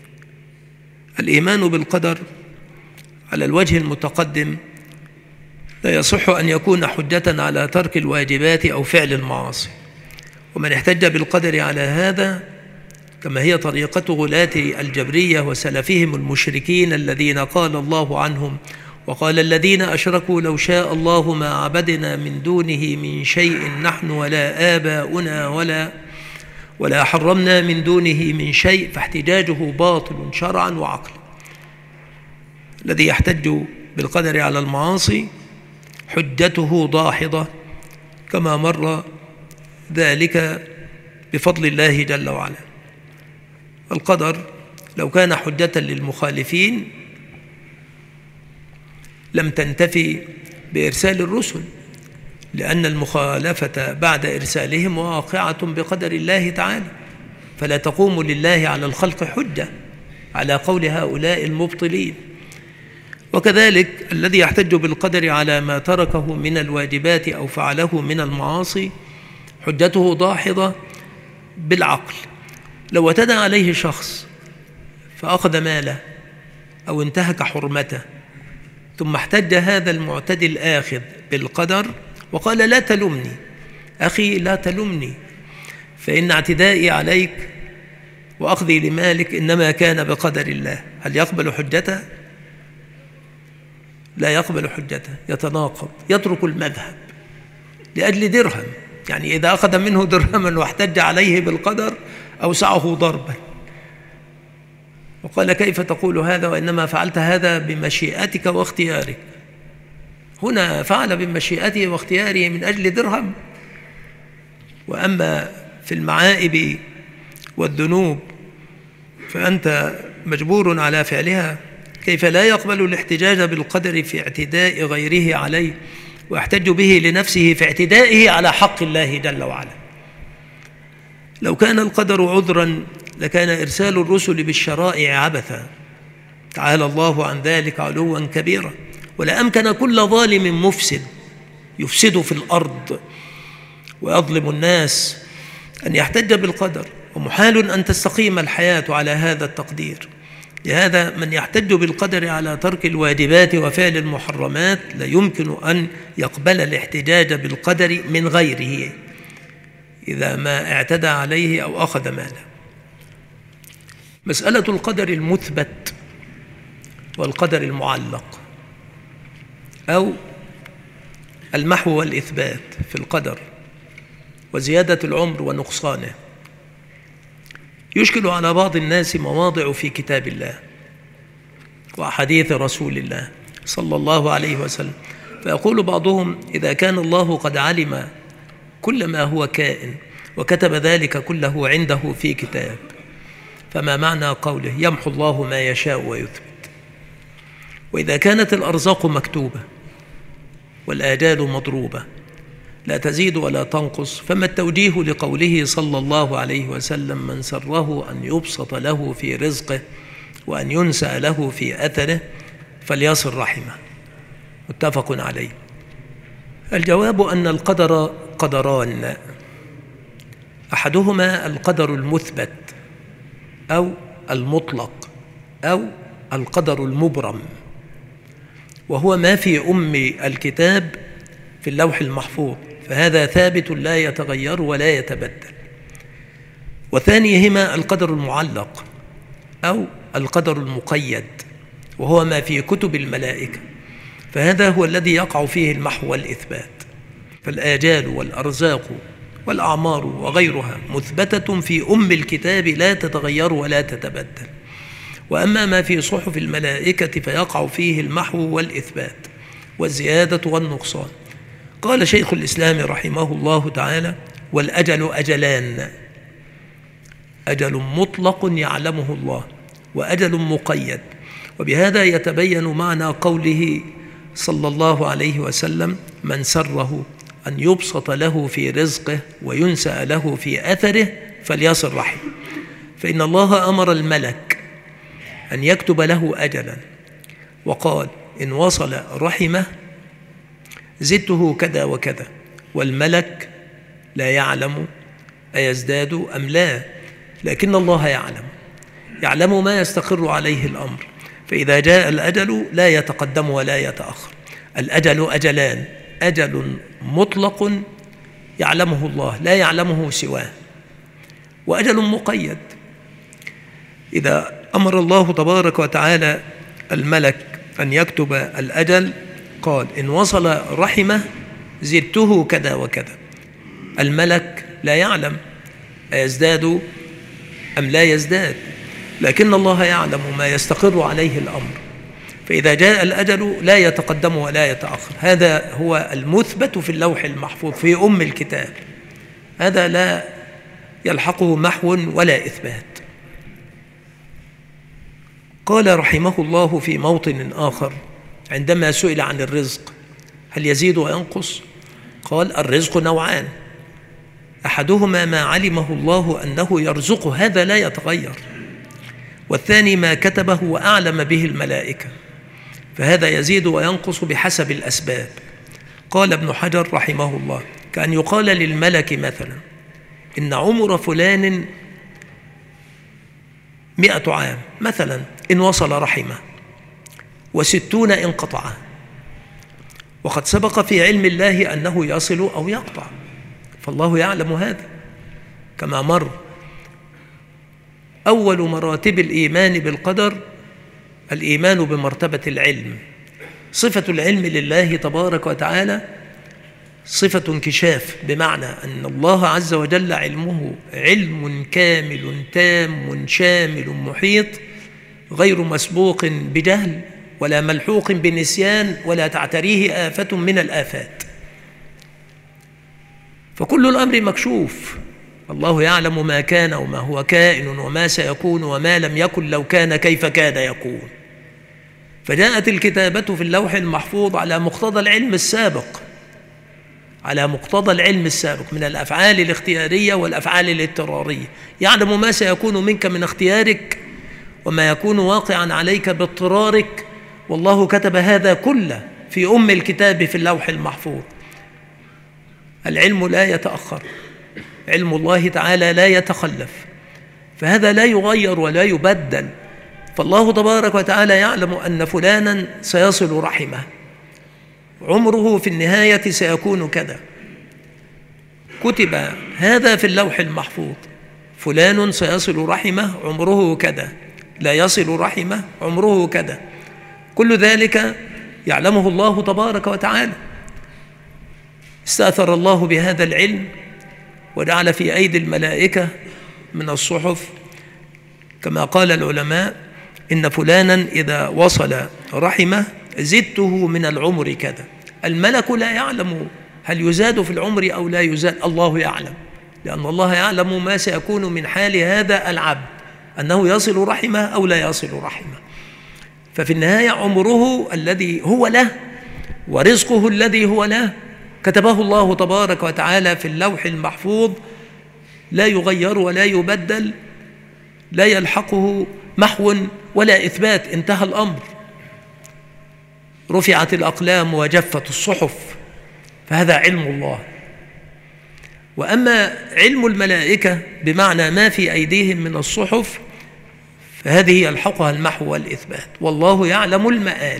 الإيمان بالقدر على الوجه المتقدم لا يصح أن يكون حجة على ترك الواجبات أو فعل المعاصي. ومن احتج بالقدر على هذا كما هي طريقة غلاة الجبرية وسلفهم المشركين الذين قال الله عنهم: وقال الذين أشركوا لو شاء الله ما عبدنا من دونه من شيء نحن ولا آباؤنا ولا ولا حرمنا من دونه من شيء، فاحتجاجه باطل شرعا وعقلا. الذي يحتج بالقدر على المعاصي حجته داحضة كما مر ذلك بفضل الله جل وعلا. القدر لو كان حجة للمخالفين لم تنتفي بإرسال الرسل، لأن المخالفة بعد إرسالهم واقعة بقدر الله تعالى، فلا تقوم لله على الخلق حجة على قول هؤلاء المبطلين. وكذلك الذي يحتج بالقدر على ما تركه من الواجبات أو فعله من المعاصي حجته داحضة بالعقل. لو اعتدى عليه شخص فأخذ ماله أو انتهك حرمته، ثم احتج هذا المعتدي الآخذ بالقدر وقال: لا تلمني أخي، لا تلمني، فإن اعتدائي عليك وأخذي لمالك إنما كان بقدر الله. هل يقبل حجته؟ لا يقبل حجته، يتناقض، يترك المذهب لأجل درهم. يعني إذا أخذ منه درهما واحتج عليه بالقدر أوسعه ضربا، وقال: كيف تقول هذا وإنما فعلت هذا بمشيئتك واختيارك؟ هنا فعل بمشيئته واختياره من أجل درهم. وأما في المعائب والذنوب فأنت مجبور على فعلها. كيف لا يقبل الاحتجاج بالقدر في اعتداء غيره عليه ويحتج به لنفسه في اعتدائه على حق الله جل وعلا؟ لو كان القدر عذرا لكان إرسال الرسل بالشرائع عبثا، تعالى الله عن ذلك علوا كبيرا. ولأمكن كل ظالم مفسد يفسد في الأرض ويظلم الناس أن يحتج بالقدر، ومحال أن تستقيم الحياة على هذا التقدير. لهذا من يحتج بالقدر على ترك الواجبات وفعل المحرمات لا يمكن أن يقبل الاحتجاج بالقدر من غيره إذا ما اعتدى عليه أو أخذ ماله. مسألة القدر المثبت والقدر المعلق أو المحو والإثبات في القدر وزيادة العمر ونقصانه يشكل على بعض الناس مواضع في كتاب الله وأحاديث رسول الله صلى الله عليه وسلم. فيقول بعضهم: إذا كان الله قد علم كل ما هو كائن وكتب ذلك كله عنده في كتاب، فما معنى قوله يمحو الله ما يشاء ويثبت؟ وإذا كانت الأرزاق مكتوبة والآجال مضروبة لا تزيد ولا تنقص، فما التوجيه لقوله صلى الله عليه وسلم: من سره أن يبسط له في رزقه وأن ينسأ له في أثره فليصل رحمه، متفق عليه. الجواب أن القدر قدران: أحدهما القدر المثبت أو المطلق أو القدر المبرم، وهو ما في أم الكتاب في اللوح المحفوظ، فهذا ثابت لا يتغير ولا يتبدل. وثانيهما القدر المعلق أو القدر المقيد، وهو ما في كتب الملائكة، فهذا هو الذي يقع فيه المحو والإثبات. فالآجال والأرزاق والأعمار وغيرها مثبتة في أم الكتاب لا تتغير ولا تتبدل. وأما ما في صحف الملائكة فيقع فيه المحو والإثبات والزيادة والنقصان. قال شيخ الإسلام رحمه الله تعالى: والأجل أجلان، أجل مطلق يعلمه الله وأجل مقيد. وبهذا يتبين معنى قوله صلى الله عليه وسلم: من سره أن يبسط له في رزقه وينسأ له في أثره فليصل رحمه. فإن الله أمر الملك أن يكتب له أجلا وقال: إن وصل رحمه زدته كذا وكذا، والملك لا يعلم أيزداد أم لا، لكن الله يعلم يعلم ما يستقر عليه الأمر، فإذا جاء الأجل لا يتقدم ولا يتأخر. الأجل أجلان: أجل مطلق يعلمه الله لا يعلمه سواه، وأجل مقيد. إذا أمر الله تبارك وتعالى الملك أن يكتب الأجل قال: إن وصل رحمه زدته كذا وكذا. الملك لا يعلم أيزداد أم لا يزداد، لكن الله يعلم ما يستقر عليه الأمر، فإذا جاء الأجل لا يتقدم ولا يتأخر. هذا هو المثبت في اللوح المحفوظ في أم الكتاب، هذا لا يلحقه محو ولا إثبات. قال رحمه الله في موطن آخر عندما سئل عن الرزق: هل يزيد وينقص؟ قال: الرزق نوعان، أحدهما ما علمه الله أنه يرزقه، هذا لا يتغير، والثاني ما كتبه وأعلم به الملائكة، فهذا يزيد وينقص بحسب الأسباب. قال ابن حجر رحمه الله: كأن يقال للملك مثلا: إن عمر فلان مئة عام مثلا إن وصل رحمه، وستون إن قطعه، وقد سبق في علم الله أنه يصل أو يقطع، فالله يعلم هذا كما مر. أول مراتب الإيمان بالقدر الإيمان بمرتبة العلم. صفة العلم لله تبارك وتعالى صفة انكشاف، بمعنى أن الله عز وجل علمه علم كامل تام شامل محيط، غير مسبوق بجهل ولا ملحوق بنسيان ولا تعتريه آفة من الآفات، فكل الأمر مكشوف. الله يعلم ما كان وما هو كائن وما سيكون وما لم يكن لو كان كيف كان يكون. فجاءت الكتابة في اللوح المحفوظ على مقتضى العلم السابق، على مقتضى العلم السابق من الأفعال الاختيارية والأفعال الاضطرارية. يعلم ما سيكون منك من اختيارك وما يكون واقعا عليك باضطرارك، والله كتب هذا كله في أم الكتاب في اللوح المحفوظ. العلم لا يتأخر، علم الله تعالى لا يتخلف، فهذا لا يغير ولا يبدل. فالله تبارك وتعالى يعلم أن فلانا سيصل رحمه، عمره في النهاية سيكون كذا، كتب هذا في اللوح المحفوظ. فلان سيصل رحمه عمره كذا، لا يصل رحمه عمره كذا، كل ذلك يعلمه الله تبارك وتعالى. استأثر الله بهذا العلم وجعل في أيدي الملائكة من الصحف، كما قال العلماء: إن فلانا إذا وصل رحمه زدته من العمر كذا. الملك لا يعلم هل يزاد في العمر أو لا يزاد، الله يعلم، لأن الله يعلم ما سيكون من حال هذا العبد، أنه يصل رحمه أو لا يصل رحمه. ففي النهاية عمره الذي هو له ورزقه الذي هو له كتبه الله تبارك وتعالى في اللوح المحفوظ، لا يغير ولا يبدل، لا يلحقه محو ولا إثبات، انتهى الأمر. رفعت الأقلام وجفت الصحف، فهذا علم الله. وأما علم الملائكة بمعنى ما في أيديهم من الصحف، فهذه يلحقها المحو والإثبات، والله يعلم المآل.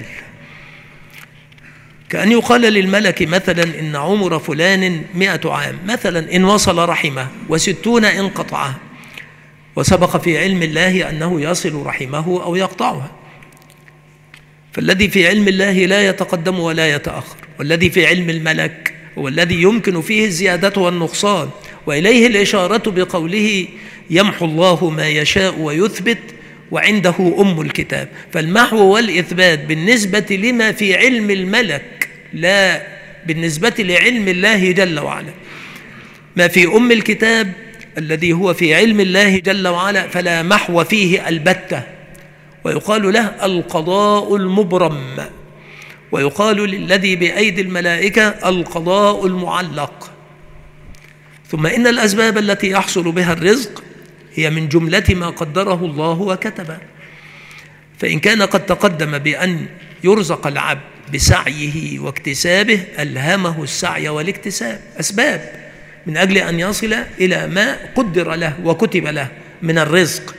كأن يقال للملك مثلا: إن عمر فلان مئة عام مثلا إن وصل رحمه، وستون إن قطعه، وسبق في علم الله أنه يصل رحمه أو يقطعها. فالذي في علم الله لا يتقدم ولا يتأخر، والذي في علم الملك هو الذي يمكن فيه الزيادة والنقصان، وإليه الإشارة بقوله: يمحو الله ما يشاء ويثبت وعنده أم الكتاب. فالمحو والإثبات بالنسبة لما في علم الملك، لا بالنسبة لعلم الله جل وعلا. ما في أم الكتاب الذي هو في علم الله جل وعلا فلا محو فيه البتة، ويقال له القضاء المبرم، ويقال للذي بأيدي الملائكة القضاء المعلق. ثم إن الأسباب التي يحصل بها الرزق هي من جملة ما قدره الله وكتبه. فإن كان قد تقدم بأن يرزق العبد بسعيه واكتسابه، ألهمه السعي والاكتساب، أسباب من أجل أن يصل إلى ما قدر له وكتب له من الرزق.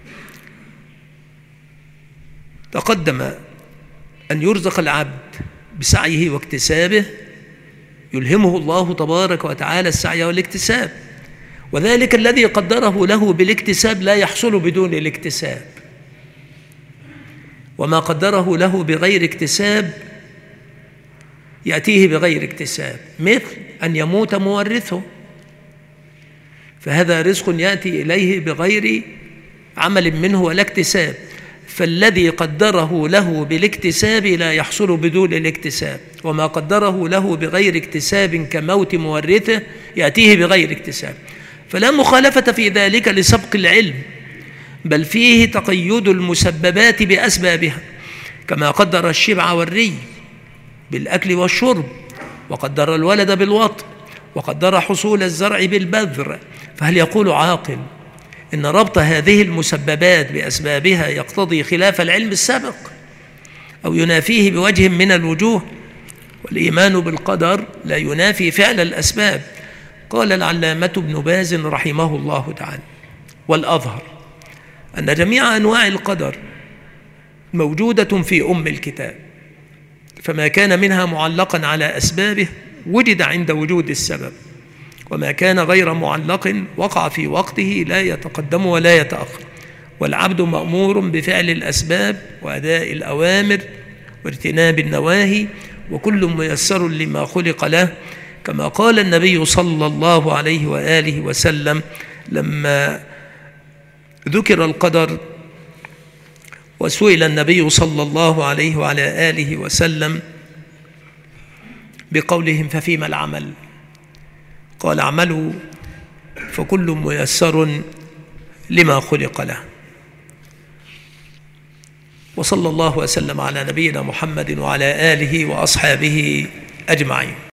تقدم أن يرزق العبد بسعيه واكتسابه يلهمه الله تبارك وتعالى السعي والاكتساب، وذلك الذي قدره له بالاكتساب لا يحصل بدون الاكتساب، وما قدره له بغير اكتساب يأتيه بغير اكتساب، مثل أن يموت مورثه، فهذا رزق يأتي إليه بغير عمل منه ولا اكتساب، فالذي قدره له بالاكتساب لا يحصل بدون الاكتساب، وما قدره له بغير اكتساب كموت مورثه يأتيه بغير اكتساب، فلا مخالفة في ذلك لسبق العلم، بل فيه تقيد المسببات بأسبابها، كما قدر الشبع والري بالأكل والشرب، وقدر الولد بالوطء، وقدر حصول الزرع بالبذر. فهل يقول عاقل إن ربط هذه المسببات بأسبابها يقتضي خلاف العلم السابق أو ينافيه بوجه من الوجوه؟ والإيمان بالقدر لا ينافي فعل الأسباب. قال العلامة ابن باز رحمه الله تعالى: والأظهر أن جميع أنواع القدر موجودة في أم الكتاب، فما كان منها معلقا على أسبابه وجد عند وجود السبب، وما كان غير معلق وقع في وقته لا يتقدم ولا يتأخر، والعبد مأمور بفعل الأسباب وأداء الأوامر واجتناب النواهي، وكل ميسر لما خلق له، كما قال النبي صلى الله عليه وآله وسلم لما ذكر القدر وسئل النبي صلى الله عليه وعلى آله وسلم بقولهم: ففيما العمل؟ قال: اعملوا فكل ميسر لما خلق له. وصلى الله وسلم على نبينا محمد وعلى آله وأصحابه أجمعين.